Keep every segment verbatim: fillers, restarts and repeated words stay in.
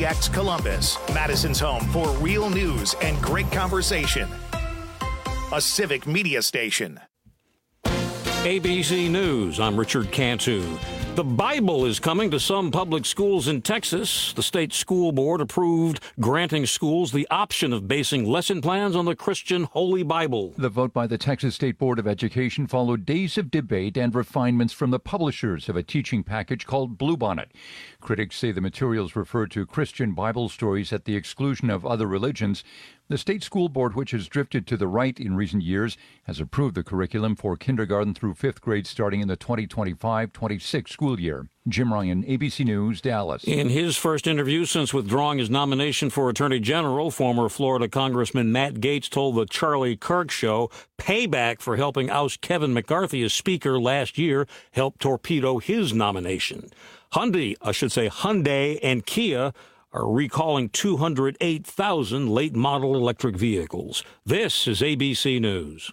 X Columbus, Madison's home for real news and great conversation. A Civic Media station. A B C News, I'm Richard Cantu. The Bible is coming to some public schools in Texas. The state school board approved granting schools the option of basing lesson plans on the Christian Holy Bible. The vote by the Texas State Board of Education followed days of debate and refinements from the publishers of a teaching package called Bluebonnet. Critics say the materials refer to Christian Bible stories at the exclusion of other religions. The state school board, which has drifted to the right in recent years, has approved the curriculum for kindergarten through fifth grade starting in the twenty twenty-five twenty-six school year. Jim Ryan, A B C News, Dallas. In his first interview since withdrawing his nomination for Attorney General, former Florida Congressman Matt Gaetz told the Charlie Kirk Show payback for helping oust Kevin McCarthy as Speaker last year helped torpedo his nomination. Hyundai, I should say Hyundai and Kia are recalling two hundred eight thousand late-model electric vehicles. This is A B C News.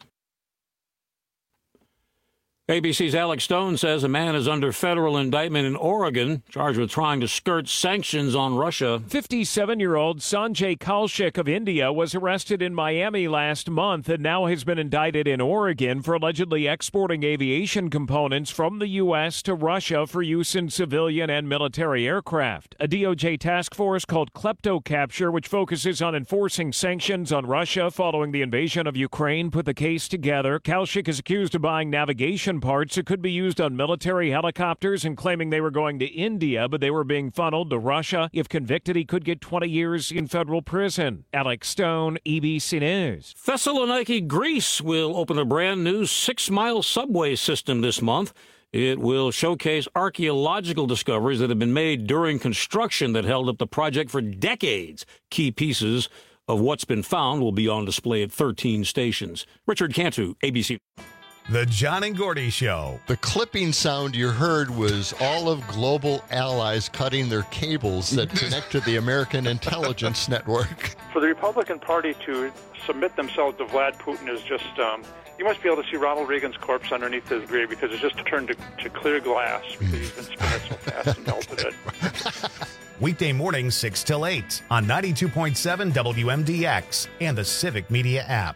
A B C's Alex Stone says a man is under federal indictment in Oregon, charged with trying to skirt sanctions on Russia. fifty-seven-year-old Sanjay Kaushik of India was arrested in Miami last month and now has been indicted in Oregon for allegedly exporting aviation components from the U S to Russia for use in civilian and military aircraft. A D O J task force called KleptoCapture, which focuses on enforcing sanctions on Russia following the invasion of Ukraine, put the case together. Kaushik is accused of buying navigation parts that could be used on military helicopters and claiming they were going to India, but they were being funneled to Russia. If convicted, he could get twenty years in federal prison. Alex Stone, A B C News. Thessaloniki, Greece will open a brand new six-mile subway system this month. It will showcase archaeological discoveries that have been made during construction that held up the project for decades. Key pieces of what's been found will be on display at thirteen stations. Richard Cantu, A B C. The John and Gordy Show. The clipping sound you heard was all of global allies cutting their cables that connect to the American intelligence network. For the Republican Party to submit themselves to Vlad Putin is just, um, you must be able to see Ronald Reagan's corpse underneath his grave because it's just turned to, to clear glass because he's been spinning so fast and melted it. Weekday mornings six till eight on ninety-two point seven W M D X and the Civic Media app.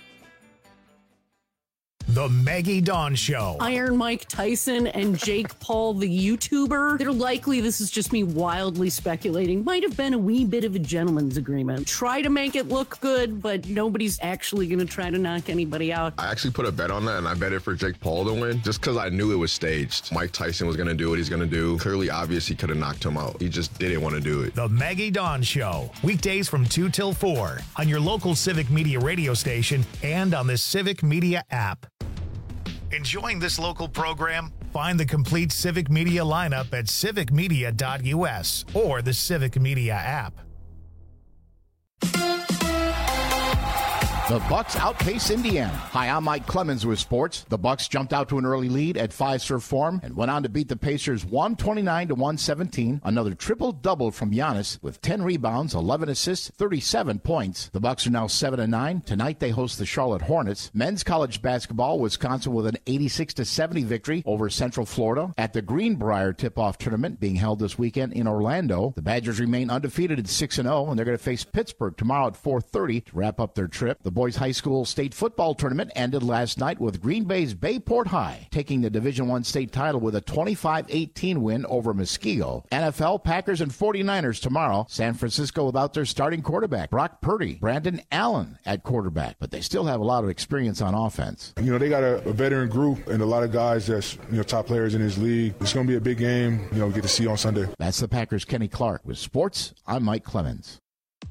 The Maggie Dawn Show. Iron Mike Tyson and Jake Paul, the YouTuber. They're likely, this is just me wildly speculating, might have been a wee bit of a gentleman's agreement. Try to make it look good, but nobody's actually going to try to knock anybody out. I actually put a bet on that, and I bet it for Jake Paul to win, just because I knew it was staged. Mike Tyson was going to do what he's going to do. Clearly, obvious, he could have knocked him out. He just didn't want to do it. The Maggie Dawn Show. Weekdays from two till four on your local Civic Media radio station and on the Civic Media app. Enjoying this local program? Find the complete Civic Media lineup at civic media dot U S or the Civic Media app. The Bucks outpace Indiana. Hi, I'm Mike Clemens with sports. The Bucks jumped out to an early lead at Fiserv Forum and went on to beat the Pacers one twenty-nine to one seventeen. Another triple-double from Giannis with ten rebounds, eleven assists, thirty-seven points. The Bucks are now seven and nine. Tonight they host the Charlotte Hornets. Men's college basketball, Wisconsin with an eighty-six to seventy victory over Central Florida. At the Greenbrier tip-off tournament being held this weekend in Orlando, the Badgers remain undefeated at six and oh, and they're going to face Pittsburgh tomorrow at four thirty to wrap up their trip. The boys high school state football tournament ended last night with Green Bay's Bayport High taking the Division I state title with a twenty-five eighteen win over Muskego. N F L, Packers, and forty-niners tomorrow. San Francisco without their starting quarterback, Brock Purdy. Brandon Allen at quarterback, but they still have a lot of experience on offense. You know, they got a, a veteran group and a lot of guys that's, you know, top players in this league. It's going to be a big game, you know, get to see on Sunday. That's the Packers' Kenny Clark. With sports, I'm Mike Clemens.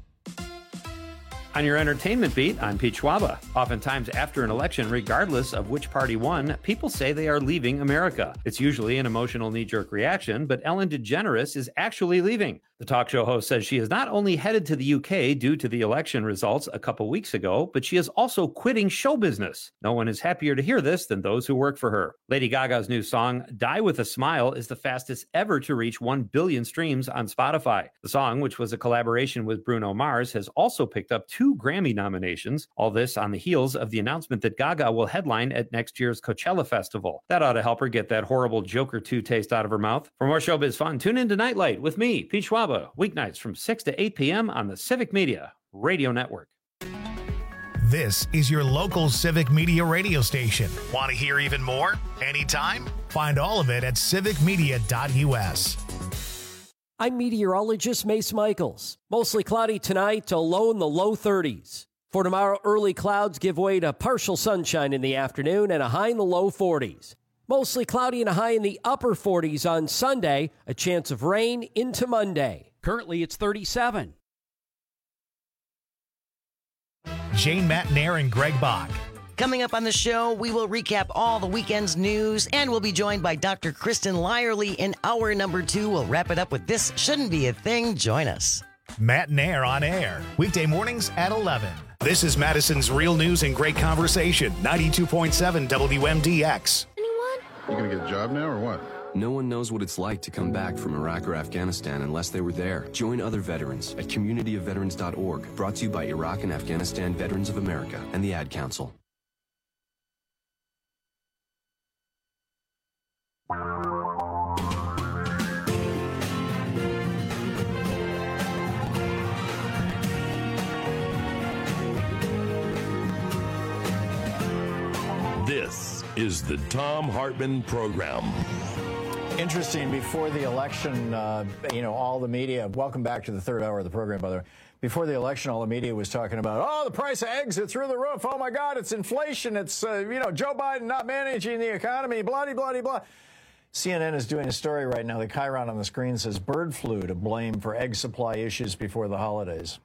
On your entertainment beat, I'm Pete Schwaba. Oftentimes after an election, regardless of which party won, people say they are leaving America. It's usually an emotional knee-jerk reaction, but Ellen DeGeneres is actually leaving. The talk show host says she is not only headed to the U K due to the election results a couple weeks ago, but she is also quitting show business. No one is happier to hear this than those who work for her. Lady Gaga's new song, Die With a Smile, is the fastest ever to reach one billion streams on Spotify. The song, which was a collaboration with Bruno Mars, has also picked up two Grammy nominations. All this on the heels of the announcement that Gaga will headline at next year's Coachella Festival. That ought to help her get that horrible Joker two taste out of her mouth. For more showbiz fun, tune in to Nightlight with me, Pete Schwab. Schwaba, weeknights from six to eight p.m. on the Civic Media Radio Network. This is your local Civic Media radio station. Want to hear even more? Anytime? Find all of it at civic media dot u s. I'm meteorologist Mace Michaels. Mostly cloudy tonight to low in the low thirties. For tomorrow, early clouds give way to partial sunshine in the afternoon and a high in the low forties. Mostly cloudy and a high in the upper forties on Sunday, a chance of rain into Monday. Currently, it's thirty-seven. Jane Matnair and Greg Bach. Coming up on the show, we will recap all the weekend's news, and we'll be joined by Doctor Kristen Lyerly in hour number two. We'll wrap it up with This Shouldn't Be a Thing. Join us. Matnair on air, weekday mornings at eleven. This is Madison's Real News and Great Conversation, ninety-two point seven W M D X. Anyone? You gonna get a job now or what? No one knows what it's like to come back from Iraq or Afghanistan unless they were there. Join other veterans at community of veterans dot org, brought to you by Iraq and Afghanistan Veterans of America and the Ad Council. This is the Thom Hartmann Program. Interesting, before the election, uh, you know, all the media, welcome back to the third hour of the program, by the way. Before the election, all the media was talking about, oh, the price of eggs is through the roof. Oh, my God, it's inflation. It's, uh, you know, Joe Biden not managing the economy, blah, blah, blah, blah. C N N is doing a story right now. The chyron on the screen says bird flu to blame for egg supply issues before the holidays.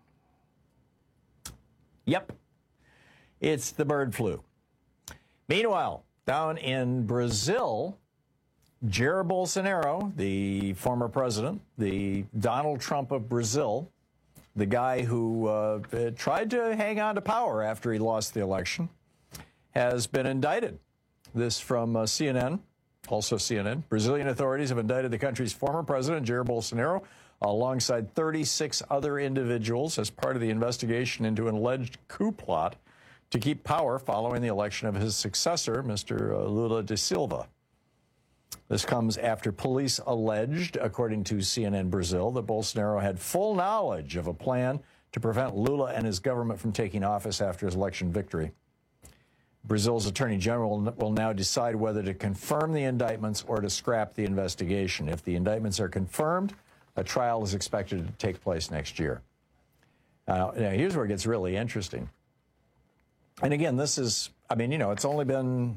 Yep, it's the bird flu. Meanwhile, down in Brazil, Jair Bolsonaro, the former president, the Donald Trump of Brazil, the guy who uh, tried to hang on to power after he lost the election, has been indicted. This from uh, C N N, also C N N. Brazilian authorities have indicted the country's former president, Jair Bolsonaro, alongside thirty-six other individuals as part of the investigation into an alleged coup plot to keep power following the election of his successor, Mister Lula da Silva. This comes after police alleged, according to C N N Brazil, that Bolsonaro had full knowledge of a plan to prevent Lula and his government from taking office after his election victory. Brazil's attorney general will now decide whether to confirm the indictments or to scrap the investigation. If the indictments are confirmed, a trial is expected to take place next year. Uh, now, here's where it gets really interesting. And again, this is, I mean, you know, it's only been,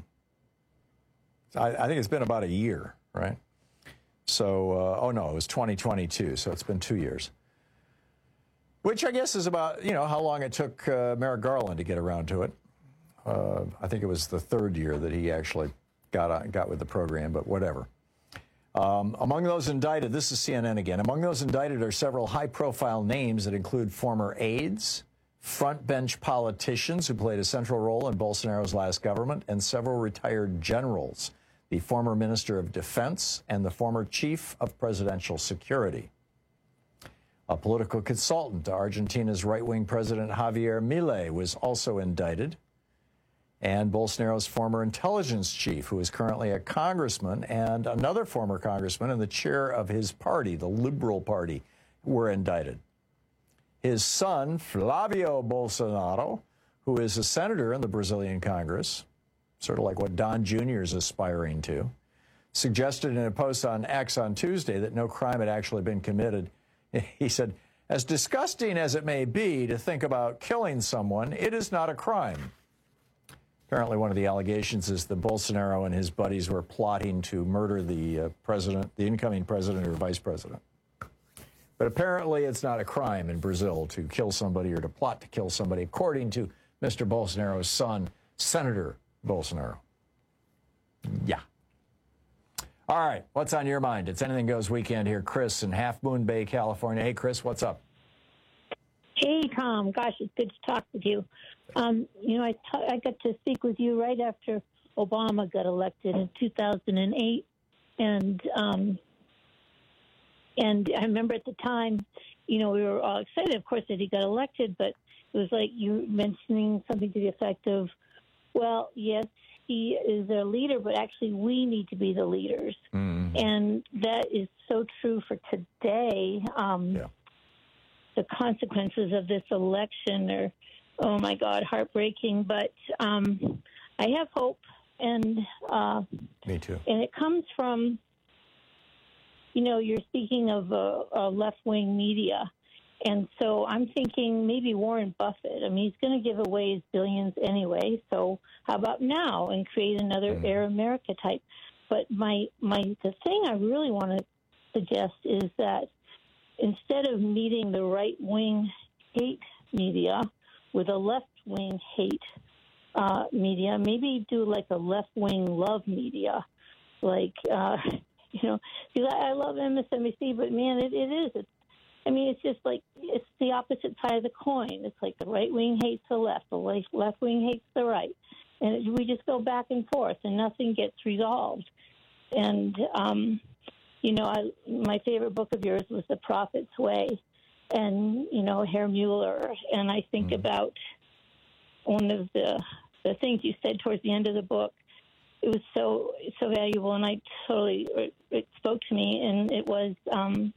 I, I think it's been about a year, right? So, uh, oh no, it was twenty twenty-two, so it's been two years. Which I guess is about, you know, how long it took uh, Merrick Garland to get around to it. Uh, I think it was the third year that he actually got on, got with the program, but whatever. Um, among those indicted, this is C N N again, among those indicted are several high-profile names that include former aides, front-bench politicians who played a central role in Bolsonaro's last government, and several retired generals, the former Minister of Defense and the former Chief of Presidential Security. A political consultant to Argentina's right-wing President Javier Milei was also indicted, and Bolsonaro's former intelligence chief, who is currently a congressman, and another former congressman and the chair of his party, the Liberal Party, were indicted. His son, Flavio Bolsonaro, who is a senator in the Brazilian Congress, sort of like what Don Junior is aspiring to, suggested in a post on X on Tuesday that no crime had actually been committed. He said, as disgusting as it may be to think about killing someone, it is not a crime. Apparently, one of the allegations is that Bolsonaro and his buddies were plotting to murder the uh, president, the incoming president or vice president. But apparently, it's not a crime in Brazil to kill somebody or to plot to kill somebody, according to Mister Bolsonaro's son, Senator Bolsonaro. Yeah. All right, what's on your mind? It's Anything Goes weekend here. Chris in Half Moon Bay, California. Hey, Chris, what's up? Hey, Tom. Gosh, it's good to talk with you. Um, you know, I, t- I got to speak with you right after Obama got elected in two thousand eight. And um, and I remember at the time, you know, we were all excited, of course, that he got elected. But it was like you mentioning something to the effect of, well, yes, he is their leader, but actually we need to be the leaders. Mm-hmm. And that is so true for today. Um, yeah. The consequences of this election are, oh, my God, heartbreaking. But um, I have hope. And uh, me too. And it comes from, you know, you're speaking of a, a left-wing media. And so I'm thinking maybe Warren Buffett. I mean, he's going to give away his billions anyway. So how about now and create another mm. Air America type? But my my the thing I really want to suggest is that instead of meeting the right-wing hate media with a left-wing hate uh, media, maybe do like a left-wing love media. Like, uh, you know, because I love M S N B C, but, man, it, it is. It's, I mean, it's just like it's the opposite side of the coin. It's like the right wing hates the left, the left wing hates the right. And it, we just go back and forth, and nothing gets resolved. And, um, you know, I, my favorite book of yours was The Prophet's Way, and, you know, Herr Mueller. And I think mm. about one of the, the things you said towards the end of the book. It was so, so valuable, and I totally, it, it spoke to me, and it was... Um,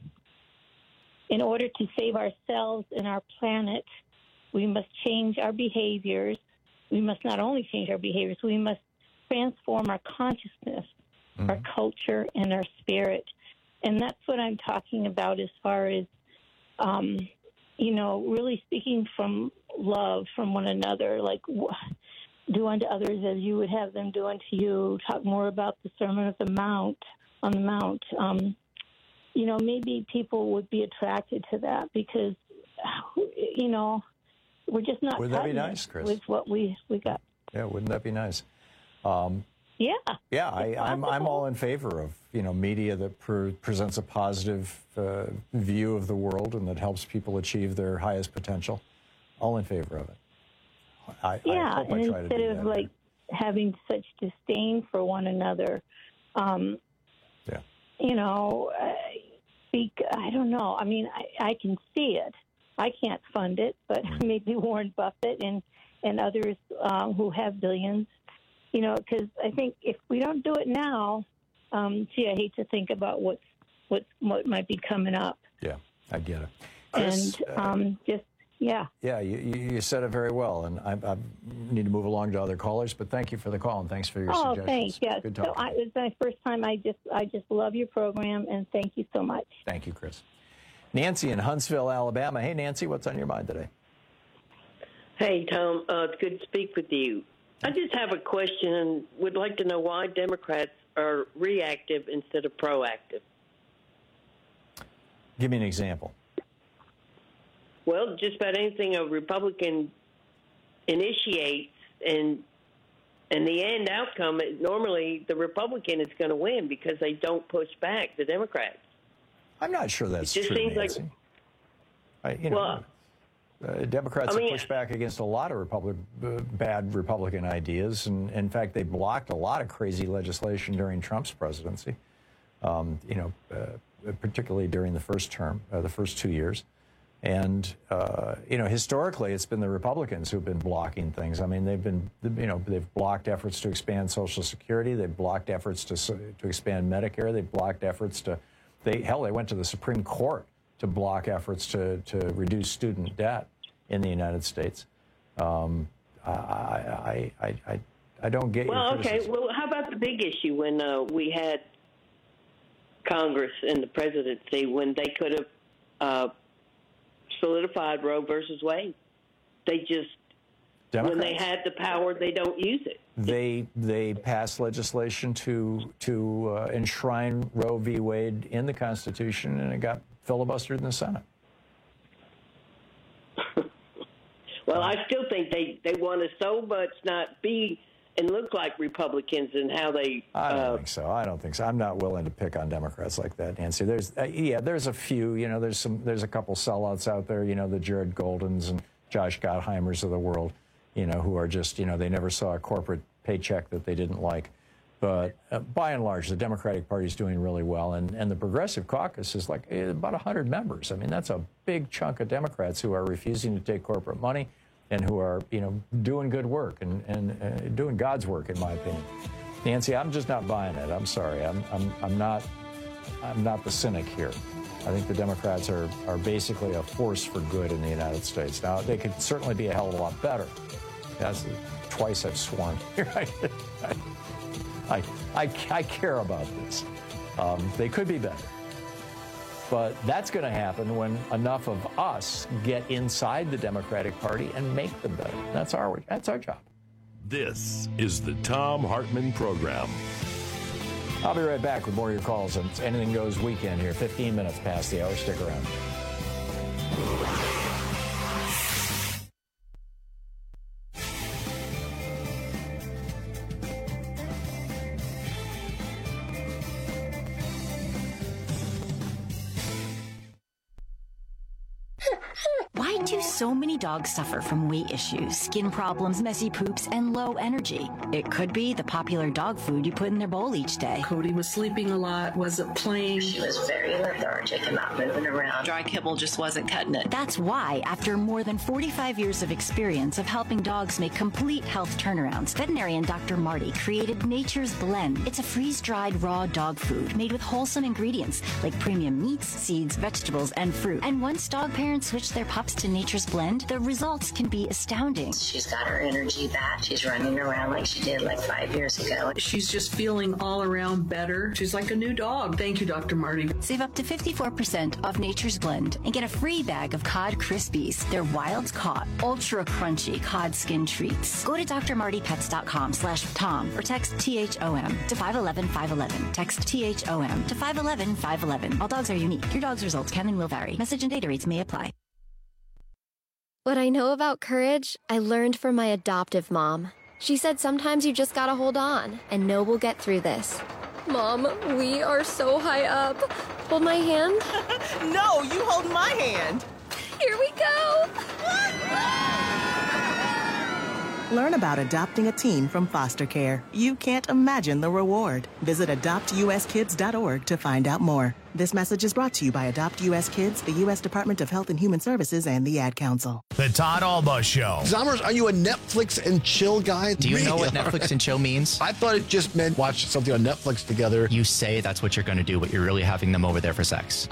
in order to save ourselves and our planet, we must change our behaviors. We must not only change our behaviors, we must transform our consciousness, mm-hmm. our culture, and our spirit. And that's what I'm talking about as far as, um, you know, really speaking from love from one another, like do unto others as you would have them do unto you. Talk more about the Sermon of the Mount, on the Mount. Um, You know, maybe people would be attracted to that because, you know, we're just not wouldn't that be nice, Chris? With what we, we got. Yeah, wouldn't that be nice? Um, yeah. Yeah, I, I'm I'm all in favor of, you know, media that pre- presents a positive uh, view of the world and that helps people achieve their highest potential. All in favor of it. I, yeah, I hope and I try instead to do of that. like having such disdain for one another, um, yeah. you know, uh, speak, I don't know. I mean, I, I can see it. I can't fund it, but maybe Warren Buffett and, and others um, who have billions, you know, because I think if we don't do it now, um, gee, I hate to think about what's, what's, what might be coming up. Yeah, I get it. Chris, and um, uh, just, yeah. Yeah, you, you said it very well, and I, I need to move along to other callers, but thank you for the call, and thanks for your oh, suggestions. Oh, thanks, yeah. Good so talking. I, it was my first time. I just I just love your program, and thank you so much. Thank you, Chris. Nancy in Huntsville, Alabama. Hey, Nancy, what's on your mind today? Hey, Tom. Uh, it's good to speak with you. I just have a question and would like to know why Democrats are reactive instead of proactive. Give me an example. Well, just about anything a Republican initiates, and and the end outcome, normally the Republican is going to win because they don't push back the Democrats. I'm not sure that's it just true, seems Nancy. Like, I, you know, well, uh, Democrats I mean, have pushed back against a lot of Republic, uh, bad Republican ideas, and in fact, they blocked a lot of crazy legislation during Trump's presidency. Um, you know, uh, particularly during the first term, uh, the first two years. And, uh, you know, historically, it's been the Republicans who've been blocking things. I mean, they've been, you know, they've blocked efforts to expand Social Security. They've blocked efforts to to expand Medicare. They've blocked efforts to, they hell, they went to the Supreme Court to block efforts to, to reduce student debt in the United States. Um, I, I, I, I, I don't get well, your okay. criticism. Well, how about the big issue when uh, we had Congress and the presidency, when they could have uh, solidified Roe versus Wade? They just, Democrats? when they had the power, they don't use it. They they passed legislation to to uh, enshrine Roe v. Wade in the Constitution, and it got filibustered in the Senate. Well, I still think they, they want to so much not be and look like Republicans and how they. I don't uh, think so. I don't think so. I'm not willing to pick on Democrats like that, Nancy. There's uh, yeah, there's a few. You know, there's some. There's a couple sellouts out there. You know, the Jared Goldens and Josh Gottheimers of the world. You know, who are just, you know, they never saw a corporate paycheck that they didn't like. But uh, by and large, the Democratic Party is doing really well, and and the Progressive Caucus is like uh, about one hundred members. I mean, that's a big chunk of Democrats who are refusing to take corporate money, and who are, you know, doing good work and, and uh, doing God's work, in my opinion. Nancy, I'm just not buying it. I'm sorry. I'm, I'm, I'm not, I'm not the cynic here. I think the Democrats are, are basically a force for good in the United States. Now, they could certainly be a hell of a lot better. That's twice I've sworn here. I, I, I, I care about this. Um, they could be better. But that's going to happen when enough of us get inside the Democratic Party and make them better. That's our, that's our job. This is the Thom Hartmann Program. I'll be right back with more of your calls on Anything Goes Weekend here, fifteen minutes past the hour. Stick around. Why do so many dogs suffer from weight issues, skin problems, messy poops, and low energy? It could be the popular dog food you put in their bowl each day. Cody was sleeping a lot, wasn't playing. She was very lethargic and not moving around. Dry kibble just wasn't cutting it. That's why, after more than forty-five years of experience of helping dogs make complete health turnarounds, veterinarian Doctor Marty created Nature's Blend. It's a freeze-dried raw dog food made with wholesome ingredients like premium meats, seeds, vegetables, and fruit. And once dog parents switch their pups to Nature's Blend, the results can be astounding. She's got her energy back. She's running around like she did like five years ago. She's just feeling all around better. She's like a new dog. Thank you, Doctor Marty. Save up to fifty-four percent off Nature's Blend and get a free bag of Cod Krispies. They're wild caught, ultra crunchy cod skin treats. Go to drmartypets.com slash Tom or text T H O M to five one one five one one. Text T H O M to five one one five one one. All dogs are unique. Your dog's results can and will vary. Message and data rates may apply. What I know about courage, I learned from my adoptive mom. She said sometimes you just gotta hold on and know we'll get through this. Mom, we are so high up. Hold my hand. No, you hold my hand. Here we go. Learn about adopting a teen from foster care. You can't imagine the reward. Visit adopt U S kids dot org to find out more. This message is brought to you by Adopt U S Kids, the U S Department of Health and Human Services, and the Ad Council. The Todd Alba Show. Zommers, are you a Netflix and chill guy? Do you really? know what Netflix and chill means? I thought it just meant watch something on Netflix together. You say that's what you're going to do, but you're really having them over there for sex.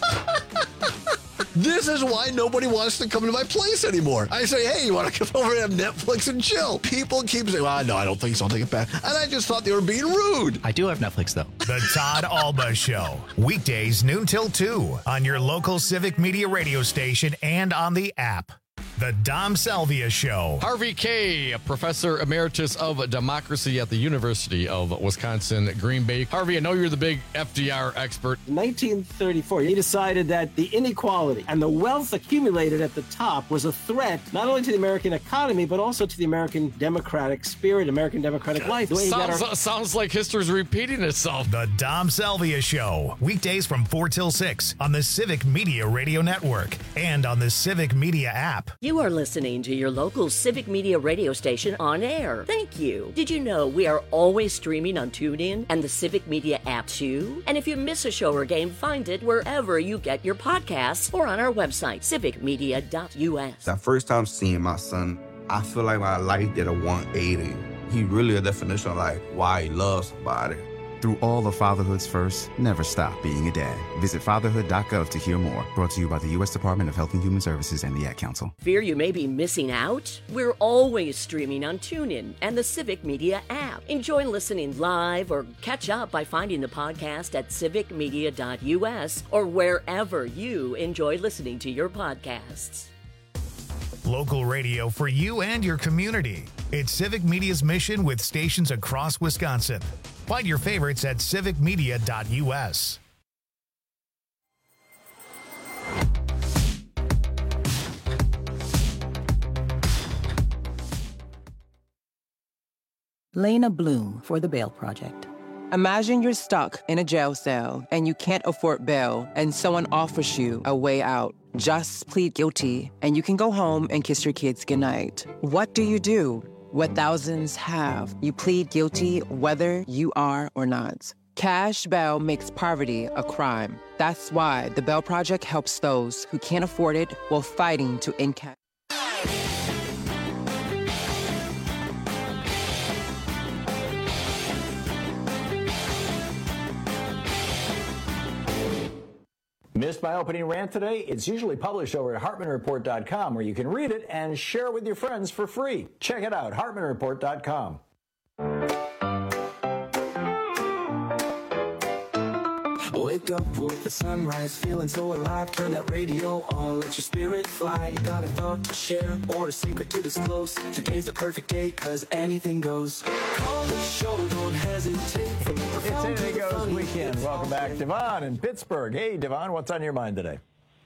This is why nobody wants to come to my place anymore. I say, hey, you want to come over and have Netflix and chill? People keep saying, well, no, I don't think so. I'll take it back. And I just thought they were being rude. I do have Netflix, though. The Todd Alba Show. Weekdays, noon till two on your local Civic Media radio station and on the app. The Dom Salvia Show. Harvey Kaye, Professor Emeritus of Democracy at the University of Wisconsin, Green Bay. Harvey, I know you're the big F D R expert. In nineteen thirty-four, he decided that the inequality and the wealth accumulated at the top was a threat not only to the American economy, but also to the American democratic spirit, American democratic life. Sounds, our- sounds like history's repeating itself. The Dom Salvia Show. Weekdays from four till six on the Civic Media Radio Network and on the Civic Media app. You are listening to your local Civic Media radio station on air. Thank you. Did you know we are always streaming on TuneIn and the Civic Media app too? And if you miss a show or game, find it wherever you get your podcasts or on our website, civic media dot U S. That first time seeing my son, I feel like my life did a one eighty. He really a definition of like why he loves somebody. Through all of fatherhood's first, never stop being a dad. Visit fatherhood dot gov to hear more. Brought to you by the U S Department of Health and Human Services and the Ad Council. Fear you may be missing out? We're always streaming on TuneIn and the Civic Media app. Enjoy listening live or catch up by finding the podcast at civic media dot U S or wherever you enjoy listening to your podcasts. Local radio for you and your community. It's Civic Media's mission with stations across Wisconsin. Find your favorites at civic media dot U S. Lena Bloom for the Bail Project. Imagine you're stuck in a jail cell and you can't afford bail and someone offers you a way out. Just plead guilty and you can go home and kiss your kids goodnight. What do you do? What thousands have. You plead guilty whether you are or not. Cash bail makes poverty a crime. That's why the Bail Project helps those who can't afford it while fighting to end cash. Missed my opening rant today? It's usually published over at Hartman Report dot com, where you can read it and share it with your friends for free. Check it out, Hartman Report dot com. Wake up with the sunrise, feeling so alive. Turn that radio on, let your spirit fly. You got a thought to share or a secret to disclose. Today's the perfect day, cause anything goes. Call the show, don't hesitate. It's Anything Goes Weekend. Welcome back, Devon in Pittsburgh. Hey, Devon, what's on your mind today?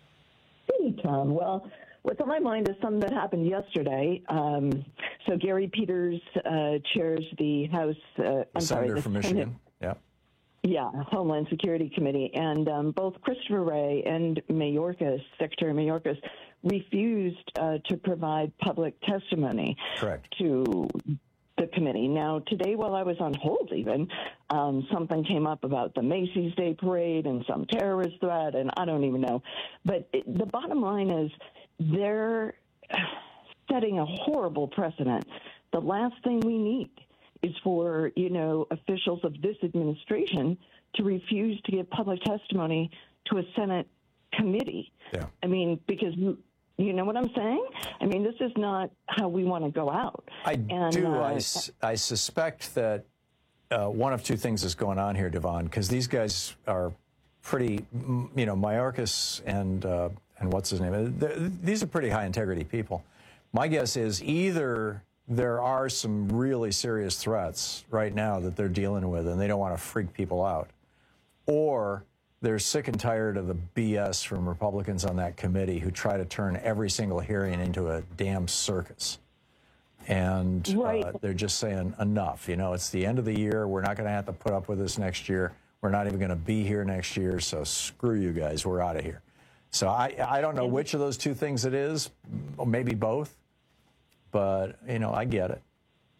Hey, Tom. Well, what's on my mind is something that happened yesterday. Um, so Gary Peters uh, chairs the House. Uh, I'm Senator sorry, the from Senate, Michigan. Yeah. Yeah, Homeland Security Committee, and um, both Christopher Wray and Mayorkas, Secretary Mayorkas, refused uh, to provide public testimony Correct. to the committee. Now, today, while I was on hold, even um, something came up about the Macy's Day Parade and some terrorist threat, and I don't even know. But it, the bottom line is, they're setting a horrible precedent. The last thing we need is for, you know, officials of this administration to refuse to give public testimony to a Senate committee. Yeah. I mean, because you know what I'm saying? I mean, this is not how we want to go out. I and, do. Uh, I, I suspect that uh, one of two things is going on here, Devon, because these guys are pretty, you know, Mayorkas and, uh, and what's his name? These are pretty high integrity people. My guess is either there are some really serious threats right now that they're dealing with and they don't want to freak people out, or they're sick and tired of the B S from Republicans on that committee who try to turn every single hearing into a damn circus. And right. uh, they're just saying enough. You know, it's the end of the year. We're not going to have to put up with this next year. We're not even going to be here next year. So screw you guys. We're out of here. So I, I don't know which of those two things it is, or maybe both. But, you know, I get it.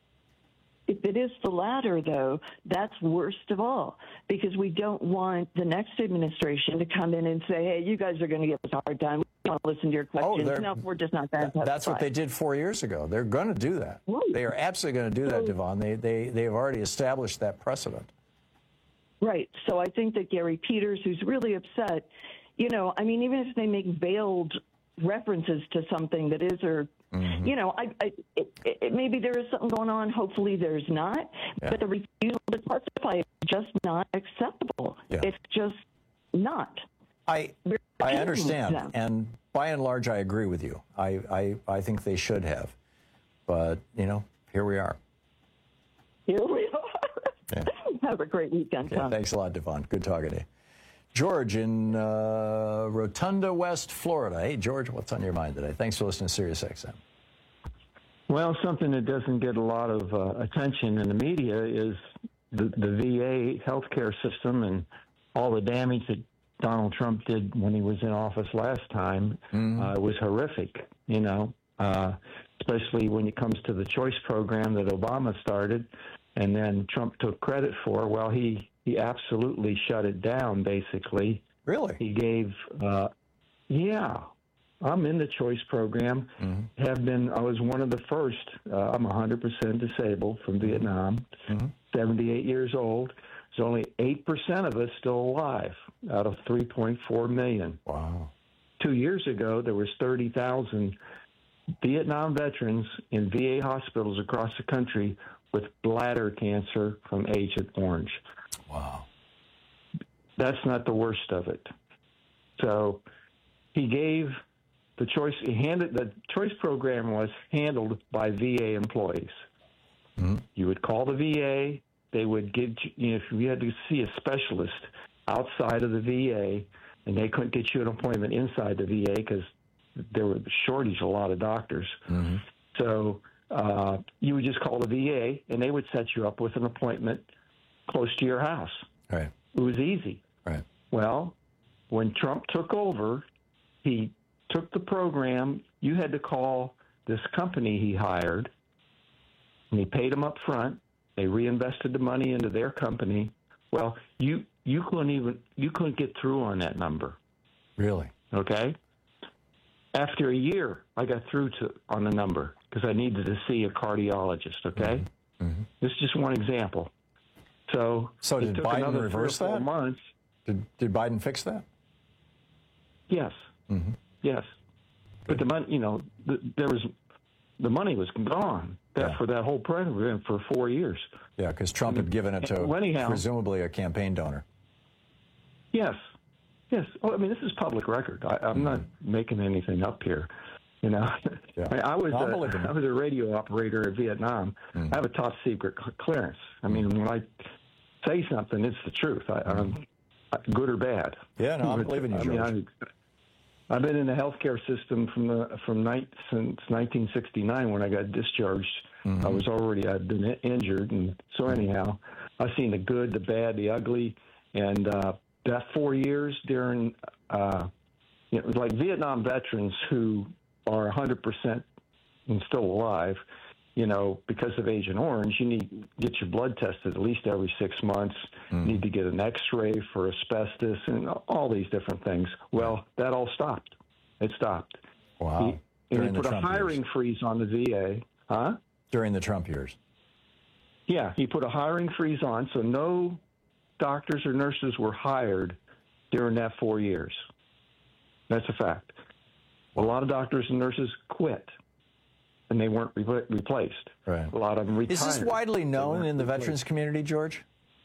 If it is the latter, though, that's worst of all, because we don't want the next administration to come in and say, hey, you guys are going to give us a hard time. We don't want to listen to your questions. Oh, no, we're just not that. That's what they did four years ago. They're going to do that. Right. They are absolutely going to do that, Devon. They, they, they have already established that precedent. Right. So I think that Gary Peters, who's really upset, you know, I mean, even if they make veiled references to something that is or Mm-hmm. You know, I, I, it, it, maybe there is something going on. Hopefully there's not. Yeah. But the refusal to testify is just not acceptable. Yeah. It's just not. I I understand. Them. And by and large, I agree with you. I, I, I think they should have. But, you know, here we are. Here we are. Yeah. Have a great weekend, yeah, Tom. Thanks a lot, Devon. Good talking to you. George in uh, Rotunda, West Florida. Hey, George, what's on your mind today? Thanks for listening to Sirius X M. Well, something that doesn't get a lot of uh, attention in the media is the, the V A healthcare system and all the damage that Donald Trump did when he was in office last time. Mm-hmm. Uh, was horrific, you know, uh, especially when it comes to the choice program that Obama started and then Trump took credit for. Well, he He absolutely shut it down, basically. Really? He gave, uh, yeah, I'm in the choice program. Mm-hmm. Have been, I was one of the first. Uh, I'm one hundred percent disabled from Vietnam, mm-hmm. seventy-eight years old. There's only eight percent of us still alive out of three point four million. Wow. Two years ago, there was thirty thousand Vietnam veterans in V A hospitals across the country with bladder cancer from Agent Orange. Wow. That's not the worst of it. So he gave the choice, he handed, the choice program was handled by V A employees. Mm-hmm. You would call the V A, they would give, you know, if you had to see a specialist outside of the V A, and they couldn't get you an appointment inside the V A because there was a shortage of a lot of doctors. Mm-hmm. So uh, you would just call the V A, and they would set you up with an appointment close to your house. Right. It was easy. Right. Well, when Trump took over, he took the program. You had to call this company he hired, and he paid them up front. They reinvested the money into their company. Well, you you couldn't even you couldn't get through on that number. Really? Okay. After a year, I got through to on the number because I needed to see a cardiologist. Okay. Mm-hmm. Mm-hmm. This is just one example. So, so did Biden reverse that? Months. Did, did Biden fix that? Yes. Mm-hmm. Yes. But the money, you know, the, there was the money was gone that, Yeah. for that whole program for four years. Yeah, because Trump had given it to Well, anyhow- presumably a campaign donor. Yes. Yes. Oh, I mean, this is public record. I, I'm not making anything up here. You know, Yeah. I, mean, I was No, I'm a, believing you. I was a radio operator in Vietnam. I have a top secret cl- clearance. I mean, when I say something, it's the truth. I, I'm good or bad. Yeah, no, I'm But, believing you, I mean, George. I, I've been in the healthcare system from the from night since nineteen sixty-nine when I got discharged. Mm-hmm. I was already I'd been i- injured, and so anyhow, I've seen the good, the bad, the ugly, and uh, that four years during, uh, you know, it was like Vietnam veterans who are one hundred percent and still alive. You know, because of Agent Orange, you need to get your blood tested at least every six months. Mm. You need to get an X-ray for asbestos and all these different things. Well, that all stopped. It stopped. Wow. He, and During he the put a Trump hiring years. freeze on the V A. Huh? During the Trump years. Yeah, he put a hiring freeze on, so no doctors or nurses were hired during that four years. That's a fact. A lot of doctors and nurses quit, and they weren't re- replaced. Right. A lot of them retired. Is this widely known in the veterans community, George?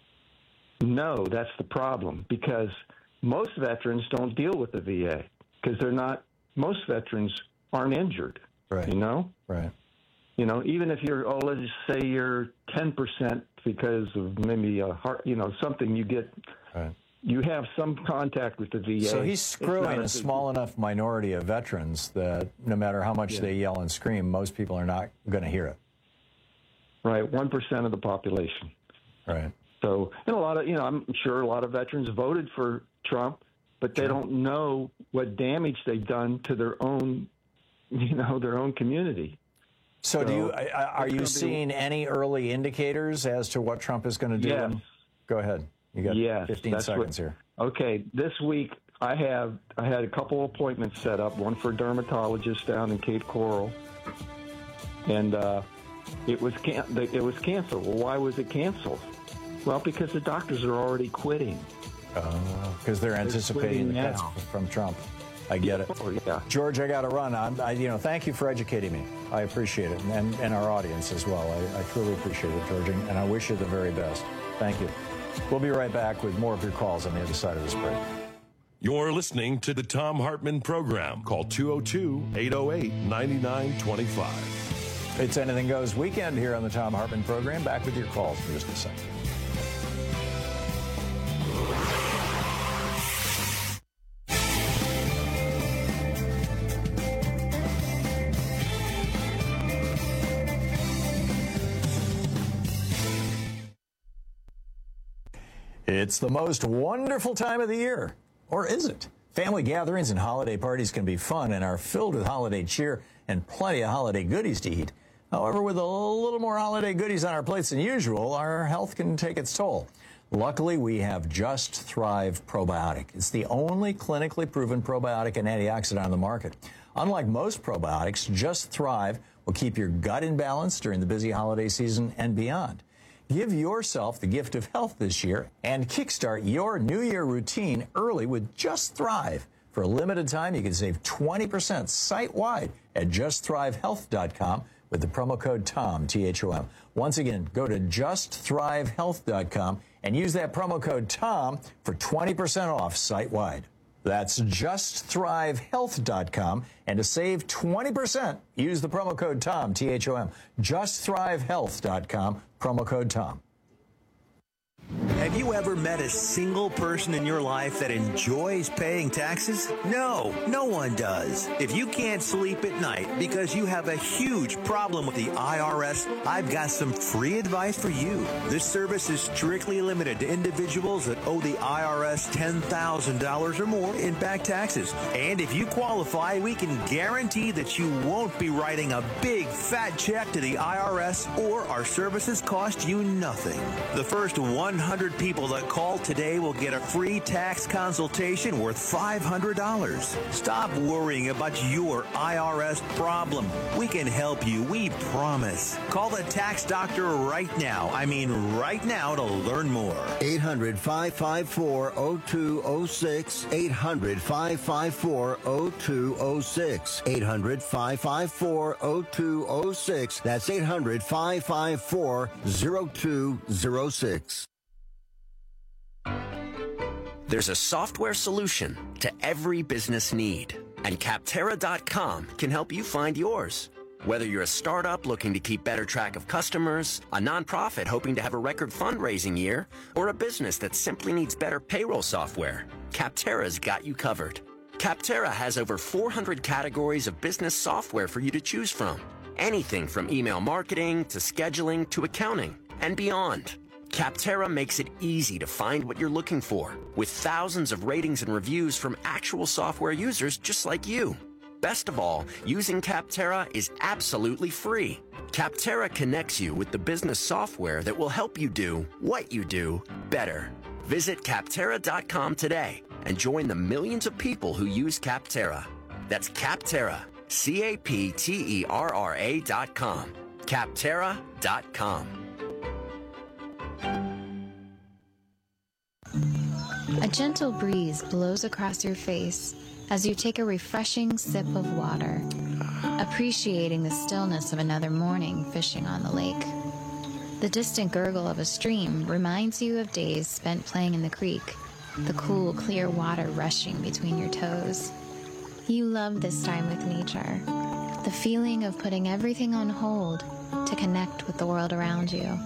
No, that's the problem, because most veterans don't deal with the V A because they're not. Most veterans aren't injured. Right. You know. Right. You know, even if you're, oh, let's just say you're ten percent because of maybe a heart, you know, something you get. Right. You have some contact with the V A. So he's It's screwing not a big- small enough minority of veterans that no matter how much Yeah. they yell and scream, most people are not going to hear it. Right, one percent of the population. Right. So, and a lot of, you know, I'm sure a lot of veterans voted for Trump, but they don't know what damage they've done to their own, you know, their own community. So, do you I- I- are it's you gonna be- seeing any early indicators as to what Trump is going to do? Yes. Go ahead. You got Yes, fifteen that's seconds what- here. Okay, this week I have I had a couple appointments set up. One for a dermatologist down in Cape Coral, and uh, it was can- it was canceled. Well, why was it canceled? Well, because the doctors are already quitting. Because they're anticipating the quitting cuts now. from Trump. I get it. Oh, yeah. George, I got to run. I'm, I, you know, thank you for educating me. I appreciate it, and, and our audience as well. I, I truly appreciate it, George, and I wish you the very best. Thank you. We'll be right back with more of your calls on the other side of this break. You're listening to the Tom Hartman Program. Call two oh two, eight oh eight, nine nine two five. It's Anything Goes weekend here on the Tom Hartman Program. Back with your calls for just a second. It's the most wonderful time of the year. Or is it? Family gatherings and holiday parties can be fun and are filled with holiday cheer and plenty of holiday goodies to eat. However, with a little more holiday goodies on our plates than usual, our health can take its toll. Luckily, we have Just Thrive Probiotic. It's the only clinically proven probiotic and antioxidant on the market. Unlike most probiotics, Just Thrive will keep your gut in balance during the busy holiday season and beyond. Give yourself the gift of health this year and kickstart your New Year routine early with Just Thrive. For a limited time, you can save twenty percent site-wide at just thrive health dot com with the promo code TOM, T H O M. Once again, go to just thrive health dot com and use that promo code TOM for twenty percent off site-wide. That's just thrive health dot com. And to save twenty percent, use the promo code TOM, T H O M. just thrive health dot com, promo code TOM. Have you ever met a single person in your life that enjoys paying taxes? No, no one does. If you can't sleep at night because you have a huge problem with the I R S, I've got some free advice for you. This service is strictly limited to individuals that owe the I R S ten thousand dollars or more in back taxes. And if you qualify, we can guarantee that you won't be writing a big fat check to the I R S, or our services cost you nothing. The first one hundred hundred people that call today will get a free tax consultation worth five hundred dollars. Stop worrying about your I R S problem. We can help you, we promise. Call the tax doctor right now. I mean right now to learn more. eight hundred, five five four, oh two oh six. eight hundred, five five four, oh two oh six. eight hundred, five five four, oh two oh six. That's eight hundred, five five four, oh two oh six. There's a software solution to every business need, and Capterra dot com can help you find yours. Whether you're a startup looking to keep better track of customers, a nonprofit hoping to have a record fundraising year, or a business that simply needs better payroll software, Capterra's got you covered. Capterra has over four hundred categories of business software for you to choose from. Anything from email marketing to scheduling to accounting and beyond. Capterra makes it easy to find what you're looking for, with thousands of ratings and reviews from actual software users just like you. Best of all, using Capterra is absolutely free. Capterra connects you with the business software that will help you do what you do better. Visit Capterra dot com today and join the millions of people who use Capterra. That's Capterra, C A P T E R R A dot com. Capterra dot com. A gentle breeze blows across your face as you take a refreshing sip of water, appreciating the stillness of another morning fishing on the lake. The distant gurgle of a stream reminds you of days spent playing in the creek, the cool, clear water rushing between your toes. You love this time with nature, the feeling of putting everything on hold to connect with the world around you.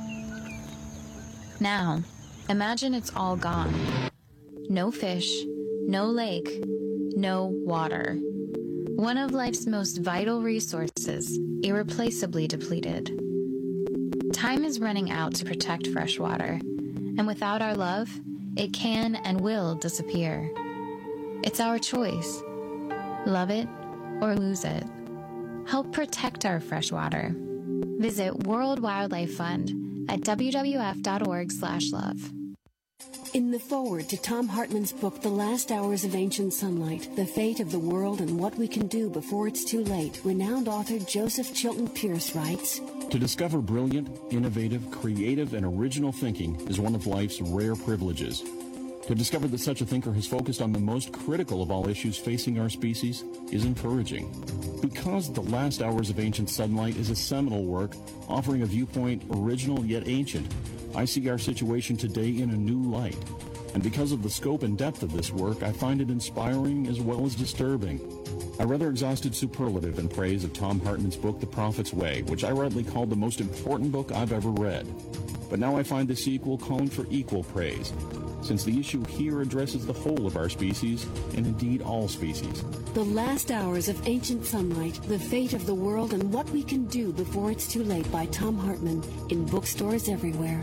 Now, imagine it's all gone. No fish, no lake, no water. One of life's most vital resources, irreplaceably depleted. Time is running out to protect fresh water, and without our love, it can and will disappear. It's our choice. Love it or lose it. Help protect our fresh water. Visit World Wildlife Fund at w w f dot org slash love. In the foreword to Thom Hartmann's book, The Last Hours of Ancient Sunlight, The Fate of the World and What We Can Do Before It's Too Late, renowned author Joseph Chilton Pearce writes, To discover brilliant, innovative, creative, and original thinking is one of life's rare privileges. To discover that such a thinker has focused on the most critical of all issues facing our species is encouraging. Because The Last Hours of Ancient Sunlight is a seminal work offering a viewpoint original yet ancient, I see our situation today in a new light. And because of the scope and depth of this work, I find it inspiring as well as disturbing. I rather exhausted superlative in praise of Thom Hartmann's book, The Prophet's Way, which I rightly called the most important book I've ever read. But now I find the sequel calling for equal praise, since the issue here addresses the whole of our species, and indeed all species. The Last Hours of Ancient Sunlight, The Fate of the World and What We Can Do Before It's Too Late by Thom Hartmann, in bookstores everywhere.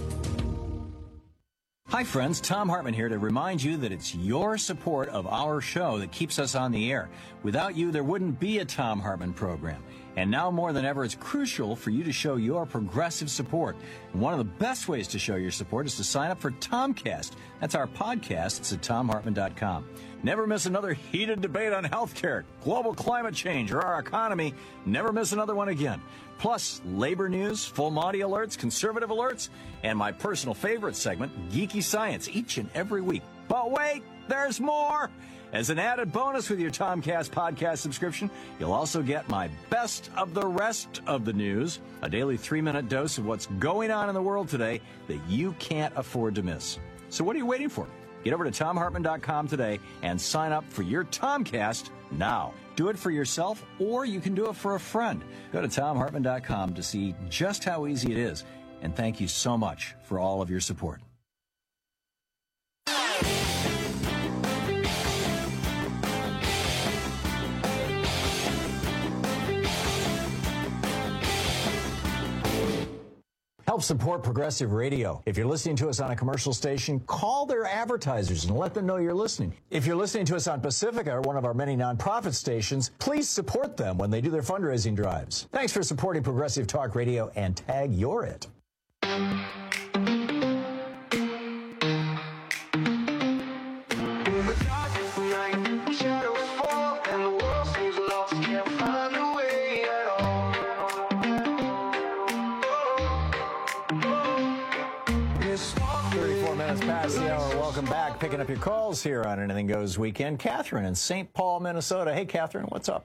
Hi friends, Thom Hartmann here to remind you that it's your support of our show that keeps us on the air. Without you, there wouldn't be a Thom Hartmann program. And now more than ever, it's crucial for you to show your progressive support. And one of the best ways to show your support is to sign up for Tomcast. That's our podcast. It's at Thom Hartmann dot com. Never miss another heated debate on healthcare, global climate change, or our economy. Never miss another one again. Plus, labor news, full Monty alerts, conservative alerts, and my personal favorite segment, Geeky Science, each and every week. But wait, there's more! As an added bonus with your Tomcast podcast subscription, you'll also get my best of the rest of the news, a daily three-minute dose of what's going on in the world today that you can't afford to miss. So what are you waiting for? Get over to Thom Hartmann dot com today and sign up for your Tomcast now. Do it for yourself, or you can do it for a friend. Go to Thom Hartmann dot com to see just how easy it is. And thank you so much for all of your support. Help support Progressive Radio. If you're listening to us on a commercial station, call their advertisers and let them know you're listening. If you're listening to us on Pacifica, or one of our many nonprofit stations, please support them when they do their fundraising drives. Thanks for supporting Progressive Talk Radio, and tag you're it. past the hour. Welcome back. Picking up your calls here on Anything Goes Weekend. Catherine in Saint Paul, Minnesota. Hey, Catherine, what's up?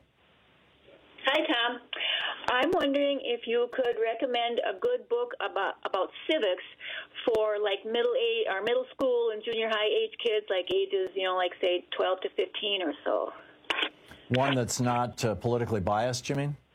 Hi, Tom. I'm wondering if you could recommend a good book about about civics for like middle age or middle school and junior high age kids, like ages, you know, like say twelve to fifteen or so. One that's not uh, politically biased, you mean?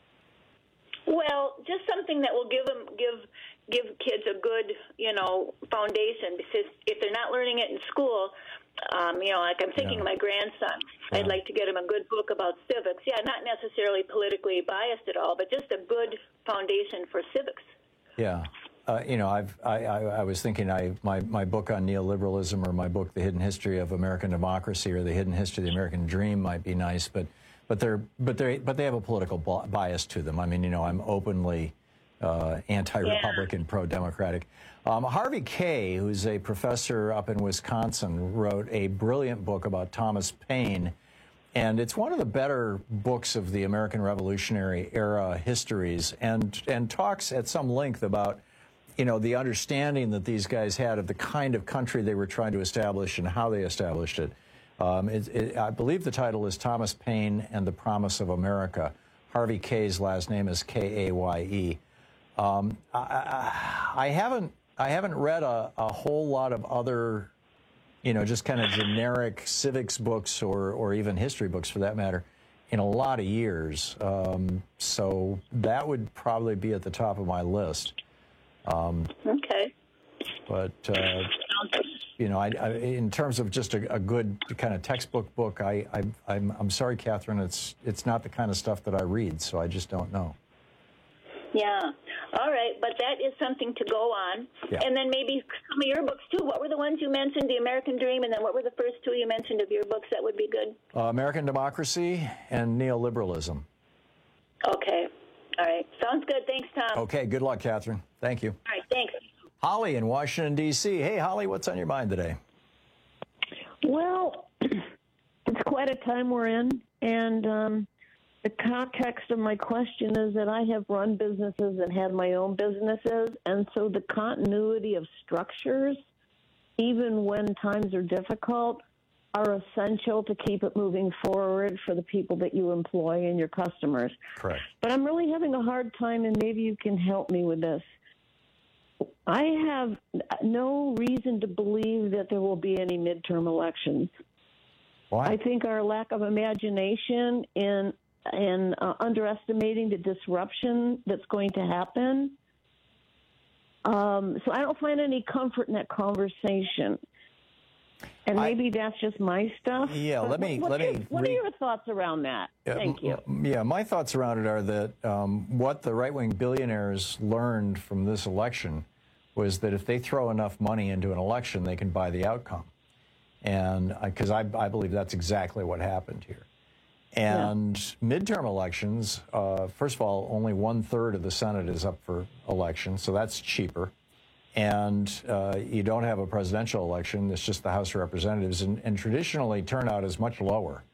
Well, just something that will give them give give kids a good, you know, foundation. Because if they're not learning it in school, um, you know, like I'm thinking Yeah. of my grandson, Yeah. I'd like to get him a good book about civics. Yeah, not necessarily politically biased at all, but just a good foundation for civics. Yeah. Uh, you know, I've, I, I, I was thinking I, my, my book on neoliberalism or my book, The Hidden History of American Democracy or The Hidden History of the American Dream might be nice, but, but, they're, but, they're, but they have a political bias to them. I mean, you know, I'm openly uh, anti-Republican, yeah. pro-democratic. Um, Harvey Kaye, who's a professor up in Wisconsin, wrote a brilliant book about Thomas Paine, and it's one of the better books of the American Revolutionary era histories, and, and talks at some length about, you know, the understanding that these guys had of the kind of country they were trying to establish and how they established it. Um, it, it I believe the title is Thomas Paine and the Promise of America. Harvey Kaye's last name is K A Y E. Um, I, I, I haven't I haven't read a, a whole lot of other, you know, just kind of generic civics books or or even history books for that matter in a lot of years. Um, so that would probably be at the top of my list. Um, okay. But, uh, you know, I, I, in terms of just a, a good kind of textbook book, I, I, I'm, I'm sorry, Catherine, it's, it's not the kind of stuff that I read, so I just don't know. Yeah. All right. But that is something to go on. Yeah. And then maybe some of your books, too. What were the ones you mentioned, The American Dream, and then what were the first two you mentioned of your books that would be good? Uh, American Democracy and Neoliberalism. Okay. All right. Sounds good. Thanks, Tom. Okay. Good luck, Catherine. Thank you. All right. Thanks. Holly in Washington, D C Hey, Holly, what's on your mind today? Well, it's quite a time we're in, and um, the context of my question is that I have run businesses and had my own businesses, and so the continuity of structures, even when times are difficult, are essential to keep it moving forward for the people that you employ and your customers. Correct. But I'm really having a hard time, and maybe you can help me with this. I have no reason to believe that there will be any midterm elections. Why? I think our lack of imagination in and uh, underestimating the disruption that's going to happen. Um, so I don't find any comfort in that conversation. And maybe I, that's just my stuff. Yeah, let me what, let what me. Are, what are your thoughts around that? Uh, Thank you. Yeah, my thoughts around it are that um, what the right-wing billionaires learned from this election was that if they throw enough money into an election, they can buy the outcome. And because I, I, I believe that's exactly what happened here. And yeah. midterm elections, uh, first of all, only one-third of the Senate is up for election, so that's cheaper. And uh, you don't have a presidential election. It's just the House of Representatives. And, and traditionally, turnout is much lower.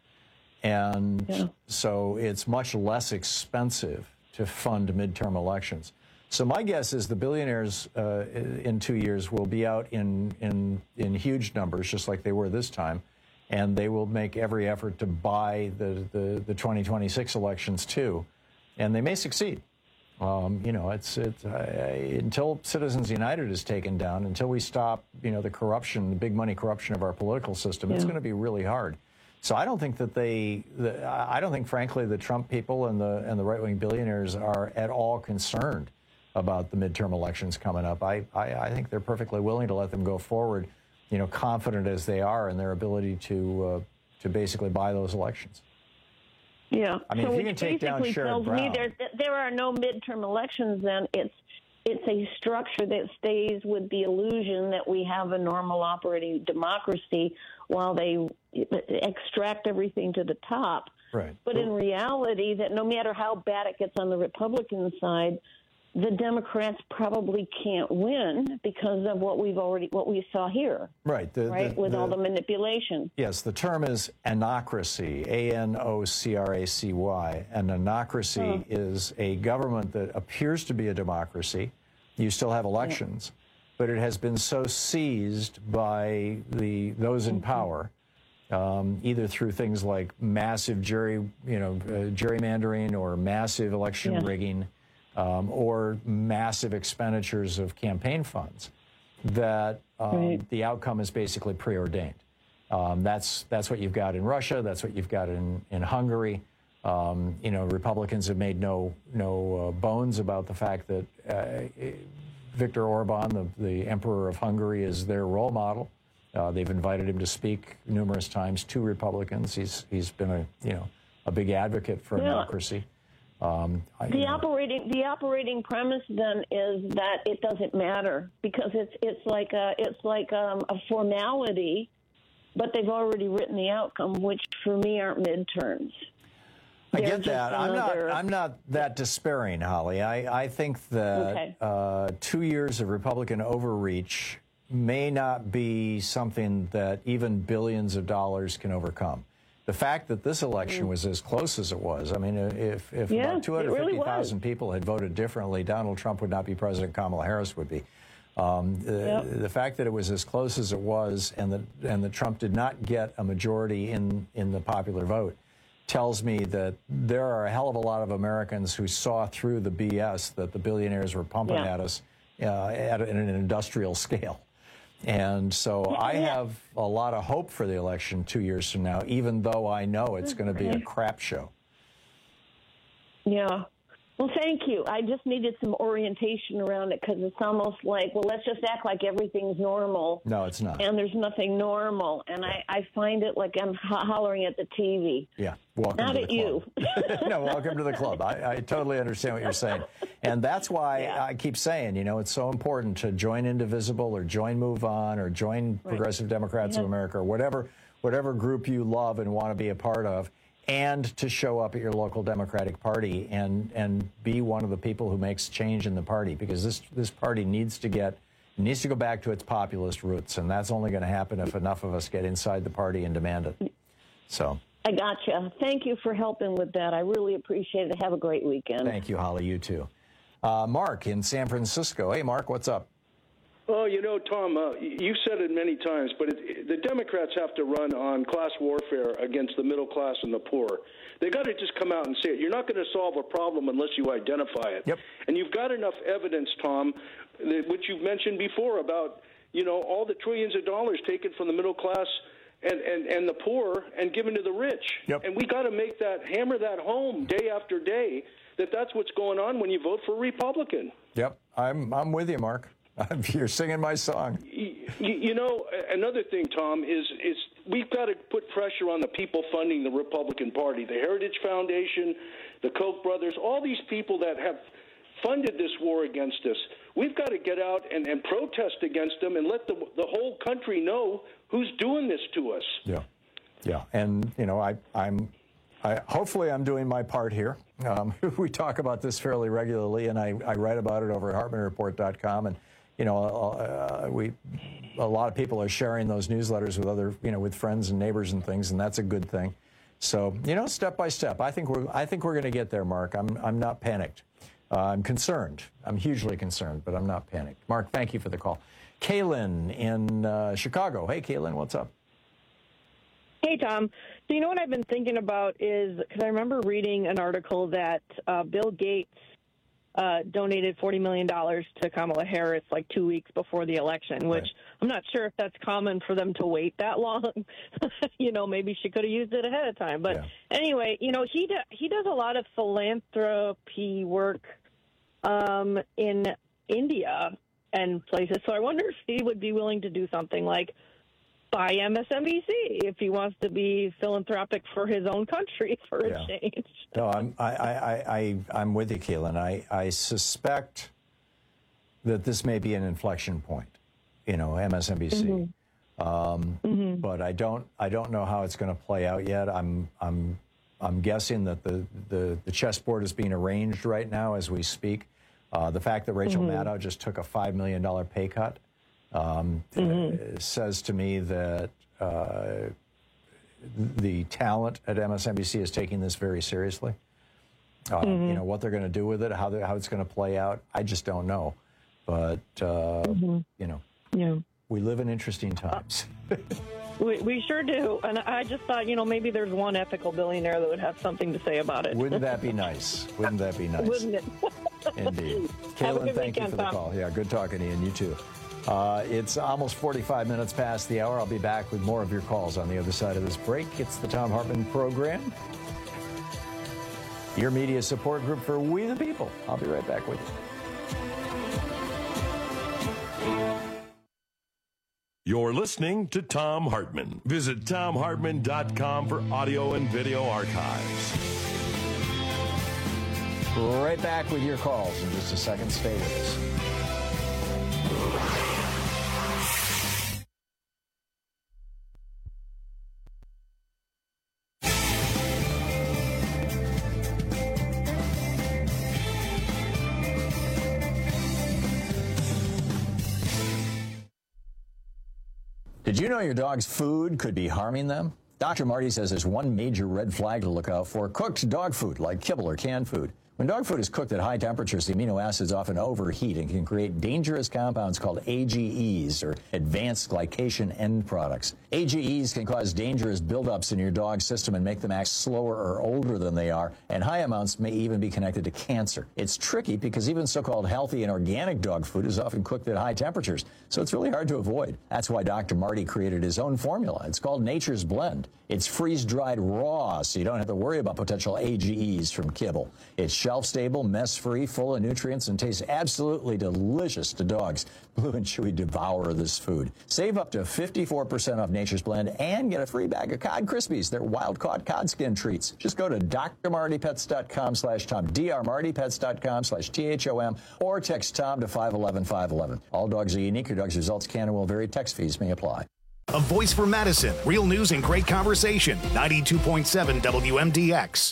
And yeah. so it's much less expensive to fund midterm elections. So my guess is the billionaires uh, in two years will be out in, in, in huge numbers, just like they were this time. And they will make every effort to buy the, the, the twenty twenty-six elections, too. And they may succeed. Um, you know, it's, it's uh, until Citizens United is taken down, until we stop, you know, the corruption, the big money corruption of our political system, yeah. it's going to be really hard. So I don't think that they, the, I don't think, frankly, the Trump people and the and the right-wing billionaires are at all concerned about the midterm elections coming up. I, I, I think they're perfectly willing to let them go forward, you know, confident as they are in their ability to uh, to basically buy those elections. Yeah. I mean, so if you can take down Sherrod tells Brown, me there there are no midterm elections. Then it's it's a structure that stays with the illusion that we have a normal operating democracy while they extract everything to the top. Right. But in reality, that no matter how bad it gets on the Republican side, the Democrats probably can't win because of what we've already, what we saw here. Right. The, right, the, with the, all the manipulation. Yes, the term is anocracy, A N O C R A C Y. An anocracy oh. is a government that appears to be a democracy. You still have elections, but it has been so seized by the those in power, um, either through things like massive jury, you know, uh, gerrymandering or massive election Yeah. rigging, um, or massive expenditures of campaign funds, that um, Right. the outcome is basically preordained. Um, that's that's what you've got in Russia. That's what you've got in in Hungary. Um, you know, Republicans have made no no uh, bones about the fact that uh, Viktor Orban, the, the Emperor of Hungary, is their role model. Uh, they've invited him to speak numerous times to Republicans. He's he's been a you know a big advocate for Yeah. democracy. Um, I, The operating the operating premise then is that it doesn't matter because it's it's like a it's like um, a formality, but they've already written the outcome, which for me aren't midterms. I They're get just that. I'm not. another- I'm not that despairing, Holly. I, I think that Okay. uh, two years of Republican overreach may not be something that even billions of dollars can overcome. The fact that this election Mm. was as close as it was, I mean, if, if Yeah, about it two hundred fifty thousand really people had voted differently, Donald Trump would not be president, Kamala Harris would be. Um, the, Yep. the fact that it was as close as it was and that, and that Trump did not get a majority in, in the popular vote tells me that there are a hell of a lot of Americans who saw through the B S that the billionaires were pumping Yeah. at us uh, at an industrial scale. And so I have a lot of hope for the election two years from now, even though I know it's going to be a Okay. crap show. Yeah. Well, thank you. I just needed some orientation around it because it's almost like, well, let's just act like everything's normal. No, it's not. And there's nothing normal. And I, I find it like I'm ho- hollering at the T V. Yeah, welcome Not to the at you. club. No, welcome to the club. I, I totally understand what you're saying. And that's why I keep saying, you know, it's so important to join Indivisible or join Move On or join Progressive Democrats of Yeah. America or whatever, whatever group you love and want to be a part of, and to show up at your local Democratic Party and, and be one of the people who makes change in the party, because this, this party needs to get needs to go back to its populist roots, and that's only going to happen if enough of us get inside the party and demand it. So I gotcha. Thank you for helping with that. I really appreciate it. Have a great weekend. thank you, Holly. You too. Uh, Mark in San Francisco. Hey, Mark, what's up? Oh, you know, Tom, uh, you've said it many times, but it, the Democrats have to run on class warfare against the middle class and the poor. They got to just come out and say it. You're not going to solve a problem unless you identify it. Yep. And you've got enough evidence, Tom, that, which you've mentioned before about, you know, all the trillions of dollars taken from the middle class and, and, and the poor and given to the rich. Yep. And we got to make that, hammer that home day after day, that that's what's going on when you vote for a Republican. Yep, I'm I'm with you, Mark. You're singing my song. You, you know, another thing, Tom, is is we've got to put pressure on the people funding the Republican Party, the Heritage Foundation, the Koch brothers, all these people that have funded this war against us. We've got to get out and, and protest against them and let the the whole country know who's doing this to us. Yeah, yeah, and you know, I I'm. I, hopefully, I'm doing my part here. Um, we talk about this fairly regularly, and I, I write about it over at Hartman Report dot com. And you know, uh, we a lot of people are sharing those newsletters with other, you know, with friends and neighbors and things, and that's a good thing. So, you know, step by step, I think we're I think we're going to get there, Mark. I'm I'm not panicked. Uh, I'm concerned. I'm hugely concerned, but I'm not panicked. Mark, thank you for the call. Kaylin in uh, Chicago. Hey, Kaylin, what's up? Hey, Tom. So you know what I've been thinking about is, because I remember reading an article that uh, Bill Gates uh, donated forty million dollars to Kamala Harris like two weeks before the election, which right. I'm not sure if that's common for them to wait that long. You know, maybe she could have used it ahead of time. But yeah. Anyway, you know, he, do, he does a lot of philanthropy work um, in India and places. So I wonder if he would be willing to do something like buy M S N B C if he wants to be philanthropic for his own country for yeah. a change. No, I'm I, I, I, I'm with you, Keelan. I, I suspect that this may be an inflection point, you know, M S N B C. Mm-hmm. Um, mm-hmm. But I don't I don't know how it's going to play out yet. I'm I'm I'm guessing that the, the, the chessboard is being arranged right now as we speak. Uh, the fact that Rachel mm-hmm. Maddow just took a five million dollars pay cut Um, mm-hmm. uh, says to me that uh, the talent at M S N B C is taking this very seriously. Uh, mm-hmm. You know, what they're going to do with it, how, how it's going to play out, I just don't know. but, uh, mm-hmm. you know, yeah. we live in interesting times. We, we sure do. And I just thought, you know, maybe there's one ethical billionaire that would have something to say about it. Wouldn't that be nice? Wouldn't that be nice? Wouldn't it? Indeed. Have a Caitlin, good thank weekend, you for the Tom. call. Yeah, good talking to you, and you too. Uh, it's almost forty-five minutes past the hour. I'll be back with more of your calls on the other side of this break. It's the Thom Hartmann Program, your media support group for We the People. I'll be right back with you. You're listening to Thom Hartmann. Visit Thom Hartmann dot com for audio and video archives. Right back with your calls in just a second. Stay with us. Did you know your dog's food could be harming them? Doctor Marty says there's one major red flag to look out for: cooked dog food like kibble or canned food. When dog food is cooked at high temperatures, the amino acids often overheat and can create dangerous compounds called A G Es, or advanced glycation end products. A G Es can cause dangerous buildups in your dog's system and make them act slower or older than they are, and high amounts may even be connected to cancer. It's tricky because even so-called healthy and organic dog food is often cooked at high temperatures, so it's really hard to avoid. That's why Doctor Marty created his own formula. It's called Nature's Blend. It's freeze-dried raw, so you don't have to worry about potential A G Es from kibble. It's shelf-stable, mess-free, full of nutrients, and tastes absolutely delicious to dogs. Blue and Chewy devour this food. Save up to fifty-four percent off Nature's Blend and get a free bag of Cod Krispies. They're wild-caught cod skin treats. Just go to D R Marty Pets dot com slash Tom, D R Marty Pets dot com slash T H O M, or text Tom to five one one, five one one. All dogs are unique. Your dog's results can and will vary. Text fees may apply. A voice for Madison. Real news and great conversation. ninety-two point seven W M D X.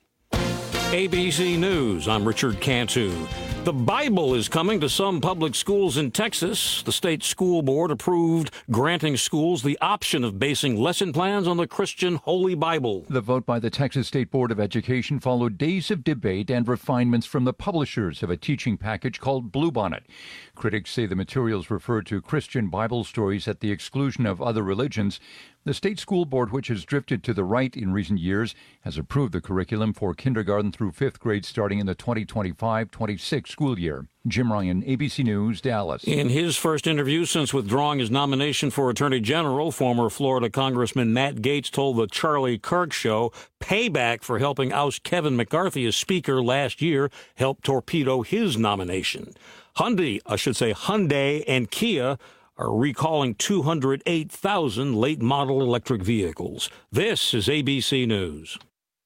A B C News, I'm Richard Cantu. The Bible is coming to some public schools in Texas. The state school board approved granting schools the option of basing lesson plans on the Christian Holy Bible. The vote by the Texas State Board of Education followed days of debate and refinements from the publishers of a teaching package called Bluebonnet. Critics say the materials refer to Christian Bible stories at the exclusion of other religions. The state school board, which has drifted to the right in recent years, has approved the curriculum for kindergarten through fifth grade starting in the twenty twenty-five twenty-six school year. Jim Ryan, A B C News, Dallas. In his first interview since withdrawing his nomination for Attorney General, former Florida Congressman Matt Gaetz told the Charlie Kirk Show payback for helping oust Kevin McCarthy as Speaker last year helped torpedo his nomination. Hyundai, I should say Hyundai and Kia are recalling two hundred eight thousand late model electric vehicles. This is A B C News.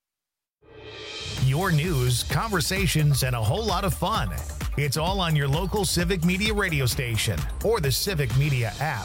Your news, conversations, and a whole lot of fun. It's all on your local Civic Media radio station or the Civic Media app.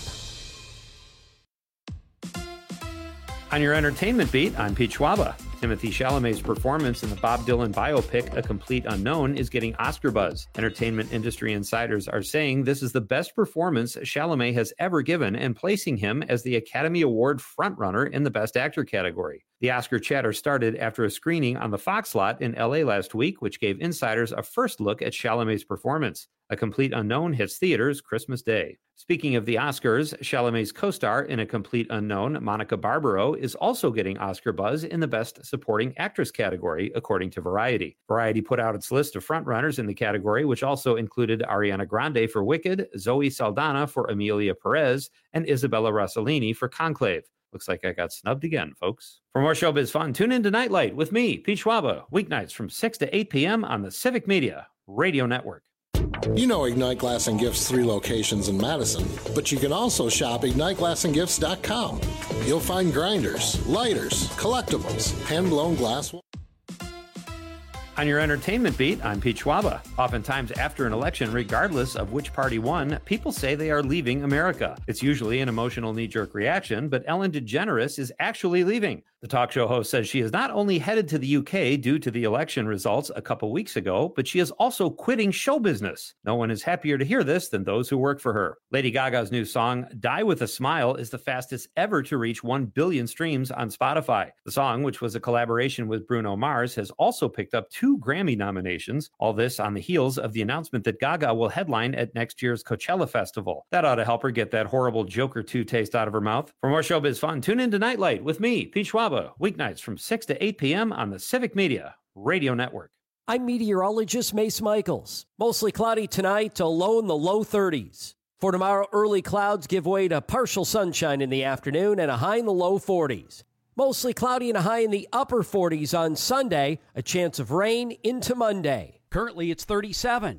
On your entertainment beat, I'm Pete Schwaba. Timothée Chalamet's performance in the Bob Dylan biopic A Complete Unknown is getting Oscar buzz. Entertainment industry insiders are saying this is the best performance Chalamet has ever given and placing him as the Academy Award frontrunner in the Best Actor category. The Oscar chatter started after a screening on the Fox lot in L A last week, which gave insiders a first look at Chalamet's performance. A Complete Unknown hits theaters Christmas Day. Speaking of the Oscars, Chalamet's co-star in A Complete Unknown, Monica Barbaro, is also getting Oscar buzz in the Best Supporting Actress category, according to Variety. Variety put out its list of frontrunners in the category, which also included Ariana Grande for Wicked, Zoe Saldana for Emilia Perez, and Isabella Rossellini for Conclave. Looks like I got snubbed again, folks. For more showbiz fun, tune in to Nightlight with me, Pete Schwaba, weeknights from six to eight p.m. on the Civic Media Radio Network. You know Ignite Glass and Gifts' three locations in Madison, but you can also shop Ignite Glass and Gifts dot com. You'll find grinders, lighters, collectibles, hand-blown glass. On your entertainment beat, I'm Pete Schwaba. Oftentimes after an election, regardless of which party won, people say they are leaving America. It's usually an emotional knee-jerk reaction, but Ellen DeGeneres is actually leaving. The talk show host says she is not only headed to the U K due to the election results a couple weeks ago, but she is also quitting show business. No one is happier to hear this than those who work for her. Lady Gaga's new song, Die With a Smile, is the fastest ever to reach one billion streams on Spotify. The song, which was a collaboration with Bruno Mars, has also picked up two Grammy nominations. All this on the heels of the announcement that Gaga will headline at next year's Coachella Festival. That ought to help her get that horrible Joker two taste out of her mouth. For more showbiz fun, tune in to Nightlight with me, Pete Schwab, weeknights from six to eight p.m. on the Civic Media Radio Network. I'm meteorologist Mace Michaels. Mostly cloudy tonight to low in the low thirties. For tomorrow, early clouds give way to partial sunshine in the afternoon and a high in the low forties. Mostly cloudy and a high in the upper forties on Sunday, a chance of rain into Monday. Currently, it's thirty-seven.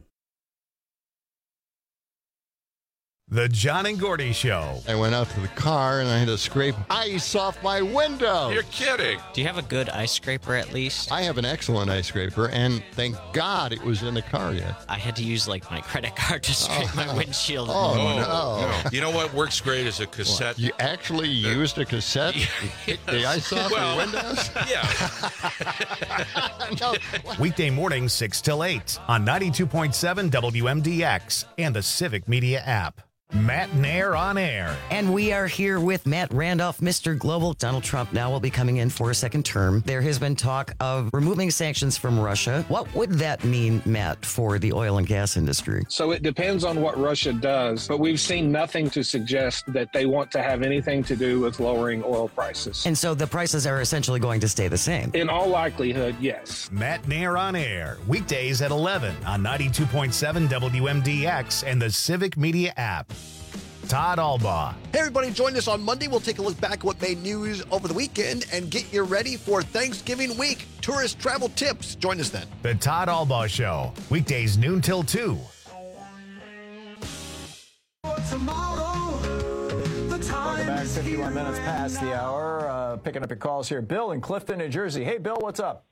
The John and Gordy Show. I went out to the car and I had to scrape ice off my window. You're kidding. Do you have a good ice scraper at least? I have an excellent ice scraper, and thank God it was in the car yet. I had to use like my credit card to scrape oh. my windshield. Oh, oh no. no. You know what works great is a cassette. What? You actually used a cassette to kick the ice off well, your windows? Yeah. no. Weekday mornings six till eight on ninety-two point seven W M D X and the Civic Media app. Matt Nair on air. And we are here with Matt Randolph, Mister Global. Donald Trump now will be coming in for a second term. There has been talk of removing sanctions from Russia. What would that mean, Matt, for the oil and gas industry? So it depends on what Russia does, but we've seen nothing to suggest that they want to have anything to do with lowering oil prices. And so the prices are essentially going to stay the same? In all likelihood, yes. Matt Nair on air. Weekdays at eleven on ninety-two point seven W M D X and the Civic Media app. Todd Albaugh. Hey, everybody, join us on Monday. We'll take a look back at what made news over the weekend and get you ready for Thanksgiving week. Tourist travel tips. Join us then. The Todd Albaugh Show. Weekdays noon till two. Welcome back. fifty-one minutes past the hour. Uh, picking up your calls here. Bill in Clifton, New Jersey. Hey, Bill, what's up?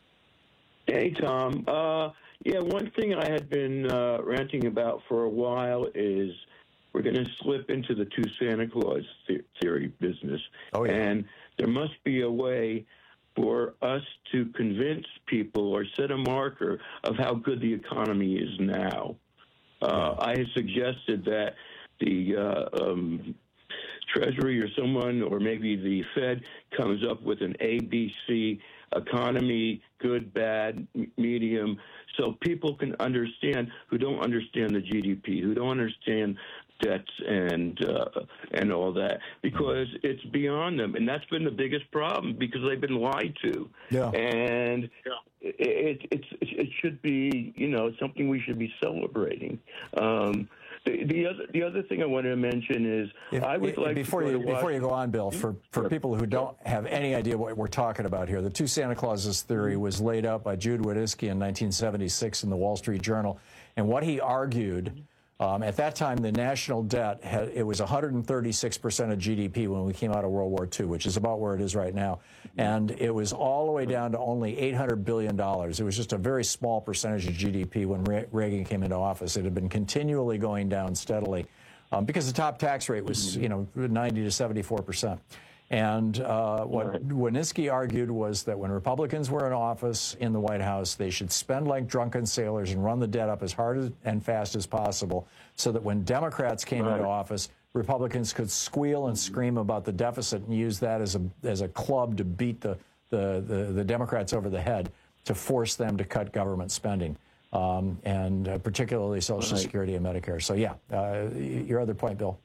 Hey, Tom. Uh, yeah, one thing I had been uh, ranting about for a while is we're going to slip into the two Santa Claus th- theory business. Oh, yeah. And there must be a way for us to convince people or set a marker of how good the economy is now. Uh, I had suggested that the uh, um, Treasury or someone, or maybe the Fed, comes up with an A B C economy, good, bad, medium, so people can understand who don't understand the G D P, who don't understand debts and uh, and all that, because it's beyond them, and that's been the biggest problem because they've been lied to. Yeah. And it, it it's it should be, you know, something we should be celebrating. Um, the, the other the other thing I wanted to mention is if, I would if, like before to you watch- before you go on, Bill, for for Sure. people who don't have any idea what we're talking about here, the two Santa Clauses theory was laid out by Jude Winiski in nineteen seventy-six in the Wall Street Journal, and what he argued. Um, at that time, the national debt, had, it was one hundred thirty-six percent of G D P when we came out of World War Two, which is about where it is right now. And it was all the way down to only eight hundred billion dollars. It was just a very small percentage of G D P when Re- Reagan came into office. It had been continually going down steadily um, because the top tax rate was, you know, ninety to seventy-four percent. And uh, what right. Winiski argued was that when Republicans were in office in the White House, they should spend like drunken sailors and run the debt up as hard as, and fast as possible so that when Democrats came right. into office, Republicans could squeal and scream about the deficit and use that as a as a club to beat the, the, the, the Democrats over the head to force them to cut government spending, um, and uh, particularly Social right. Security and Medicare. So, yeah, uh, your other point, Bill.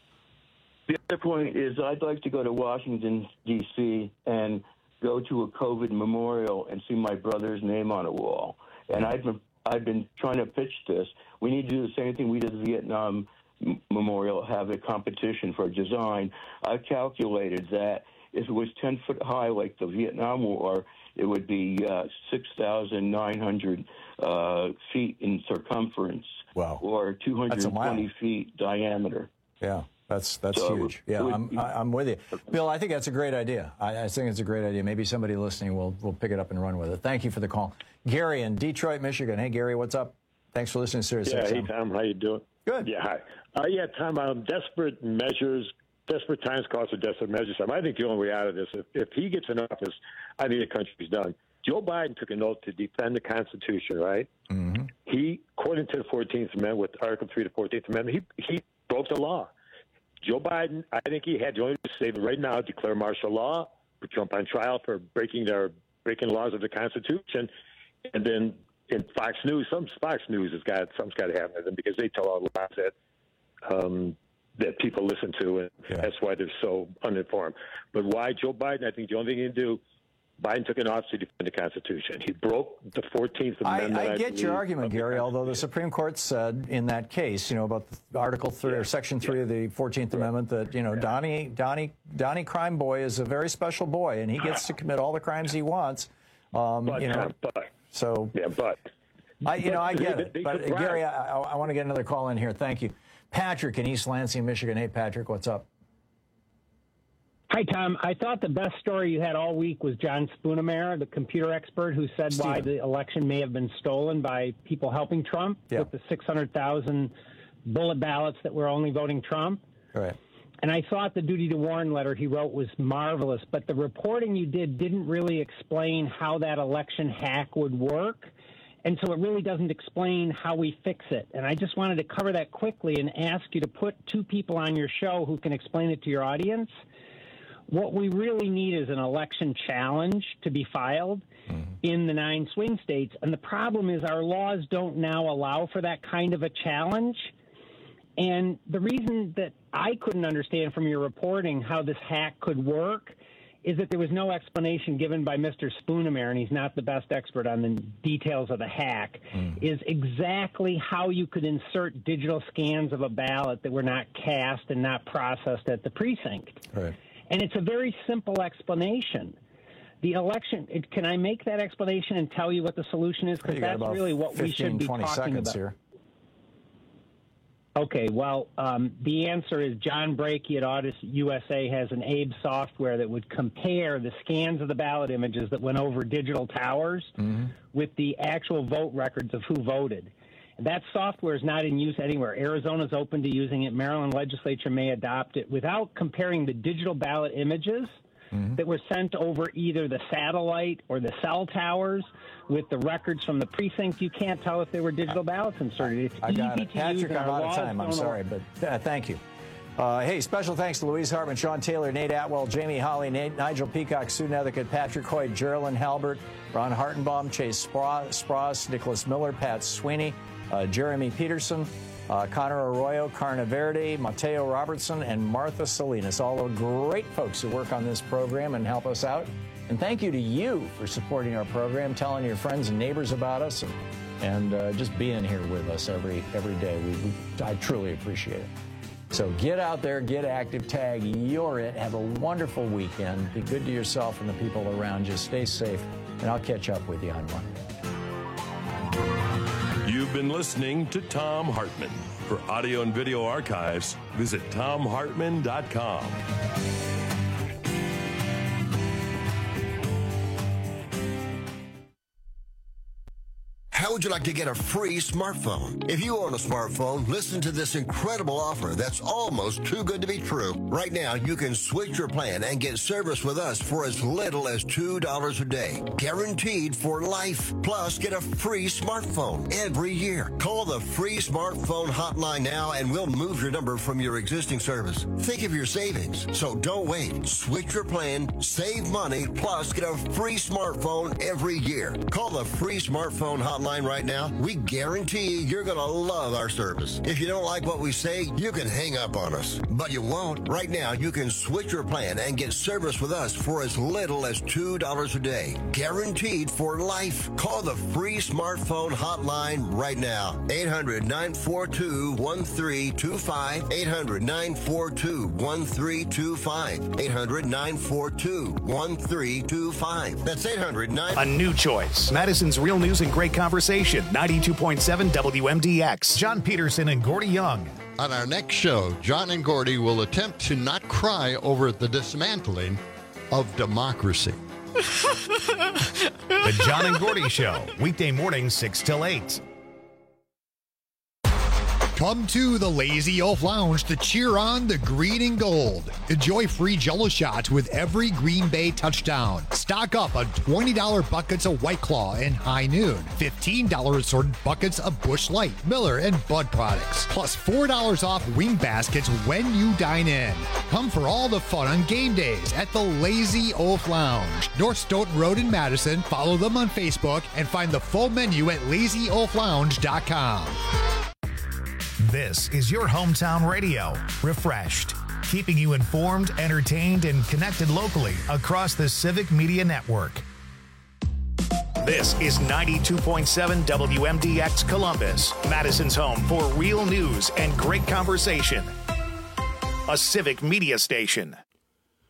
The other point is I'd like to go to Washington, D C, and go to a COVID memorial and see my brother's name on a wall. And I've been, I've been trying to pitch this. We need to do the same thing we did at the Vietnam M- Memorial, have a competition for design. I calculated that if it was ten foot high like the Vietnam War, it would be uh, six thousand nine hundred uh, feet in circumference. Wow. Or two hundred twenty feet diameter. Yeah. That's that's so, huge. Yeah, I'm I'm with you, Bill. I think that's a great idea. I, I think it's a great idea. Maybe somebody listening will will pick it up and run with it. Thank you for the call, Gary in Detroit, Michigan. Hey, Gary, what's up? Thanks for listening to Sirius Yeah, X M. hey Tom, how you doing? Good. Yeah, hi. Uh, yeah, Tom. Um, desperate measures desperate times calls for desperate measures. I think the only way out of this, if, if he gets in office, I think the country's done. Joe Biden took an oath to defend the Constitution, right? Mm-hmm. He, according to the fourteenth Amendment, with Article three of the fourteenth Amendment, he, he broke the law. Joe Biden, I think he had the only to say right now, declare martial law, put Trump on trial for breaking their breaking laws of the Constitution, and then in Fox News, some Fox News has got something's got to happen to them because they tell all the lies that um, that people listen to, and yeah. that's why they're so uninformed. But why Joe Biden? I think the only thing he can do. Biden took an oath to defend the Constitution. He broke the fourteenth Amendment. I, I get I your argument, Gary, the although the Supreme Court said in that case, you know, about the Article three yeah. or Section three yeah. of the fourteenth yeah. Amendment that, you know, yeah. Donnie, Donnie, Donnie Crime Boy is a very special boy, and he gets to commit all the crimes he wants. Um, but, you know, but, so, yeah, but. I, you know, I get they, it. they But, Gary, I, I want to get another call in here. Thank you. Patrick in East Lansing, Michigan. Hey, Patrick, what's up? Hi, Tom. I thought the best story you had all week was John Spoonemare, the computer expert who said Steven. why the election may have been stolen by people helping Trump yeah. with the six hundred thousand bullet ballots that were only voting Trump. Right. And I thought the duty to warn letter he wrote was marvelous, but the reporting you did didn't really explain how that election hack would work. And so it really doesn't explain how we fix it. And I just wanted to cover that quickly and ask you to put two people on your show who can explain it to your audience. What we really need is an election challenge to be filed mm-hmm. in the nine swing states. And the problem is our laws don't now allow for that kind of a challenge. And the reason that I couldn't understand from your reporting how this hack could work is that there was no explanation given by Mister Spoonemare, and he's not the best expert on the details of the hack, mm. is exactly how you could insert digital scans of a ballot that were not cast and not processed at the precinct. Right. And it's a very simple explanation. The election, it, can I make that explanation and tell you what the solution is? Because that's really what we should be talking about. Here. Okay, well, um, the answer is John Brakey at Audis U S A has an A B E software that would compare the scans of the ballot images that went over digital towers mm-hmm. with the actual vote records of who voted. That software is not in use anywhere. Arizona's open to using it. Maryland legislature may adopt it without comparing the digital ballot images mm-hmm. that were sent over either the satellite or the cell towers with the records from the precinct. You can't tell if they were digital ballots inserted. It's I got easy it. to Patrick, use. I'm out of time. I'm sorry, but uh, thank you. Uh, hey, special thanks to Louise Hartman, Sean Taylor, Nate Atwell, Jamie Holly, Nate, Nigel Peacock, Sue Nethercutt, Patrick Hoyt, Geraldine Halbert, Ron Hartenbaum, Chase Spross, Nicholas Miller, Pat Sweeney, uh, Jeremy Peterson, uh, Connor Arroyo, Carna Verde, Mateo Robertson, and Martha Salinas. All are great folks who work on this program and help us out. And thank you to you for supporting our program, telling your friends and neighbors about us, and, and uh, just being here with us every every day. We, we, I truly appreciate it. So get out there, get active, tag You're It. Have a wonderful weekend. Be good to yourself and the people around you. Stay safe, and I'll catch up with you on Monday. You've been listening to Thom Hartmann. For audio and video archives, visit thom hartmann dot com. How would you like to get a free smartphone? If you own a smartphone, listen to this incredible offer that's almost too good to be true. Right now, you can switch your plan and get service with us for as little as two dollars a day. Guaranteed for life. Plus, get a free smartphone every year. Call the free smartphone hotline now and we'll move your number from your existing service. Think of your savings. So don't wait. Switch your plan, save money, plus get a free smartphone every year. Call the free smartphone hotline right now. We guarantee you're going to love our service. If you don't like what we say, you can hang up on us. But you won't. Right now, you can switch your plan and get service with us for as little as two dollars a day. Guaranteed for life. Call the free smartphone hotline right now. eight hundred, nine four two, one three two five. eight hundred, nine four two, one three two five. eight hundred, nine four two, one three two five. That's eight hundred, nine four two, one three two five. A new choice. Madison's Real News and Great Conversation. ninety-two point seven W M D X. John Peterson and Gordy Young. On our next show, John and Gordy will attempt to not cry over the dismantling of democracy. The John and Gordy Show, weekday mornings six till eight. Come to the Lazy Oaf Lounge to cheer on the green and gold. Enjoy free Jell-O shots with every Green Bay touchdown. Stock up on twenty dollars buckets of White Claw and High Noon. fifteen dollars assorted buckets of Busch Light, Miller, and Bud products. Plus four dollars off wing baskets when you dine in. Come for all the fun on game days at the Lazy Oaf Lounge. North Stoughton Road in Madison. Follow them on Facebook and find the full menu at lazy oaf lounge dot com. This is your hometown radio, Refreshed, keeping you informed, entertained, and connected locally across the Civic Media Network. This is ninety-two point seven W M D X Columbus, Madison's home for real news and great conversation. A Civic Media station.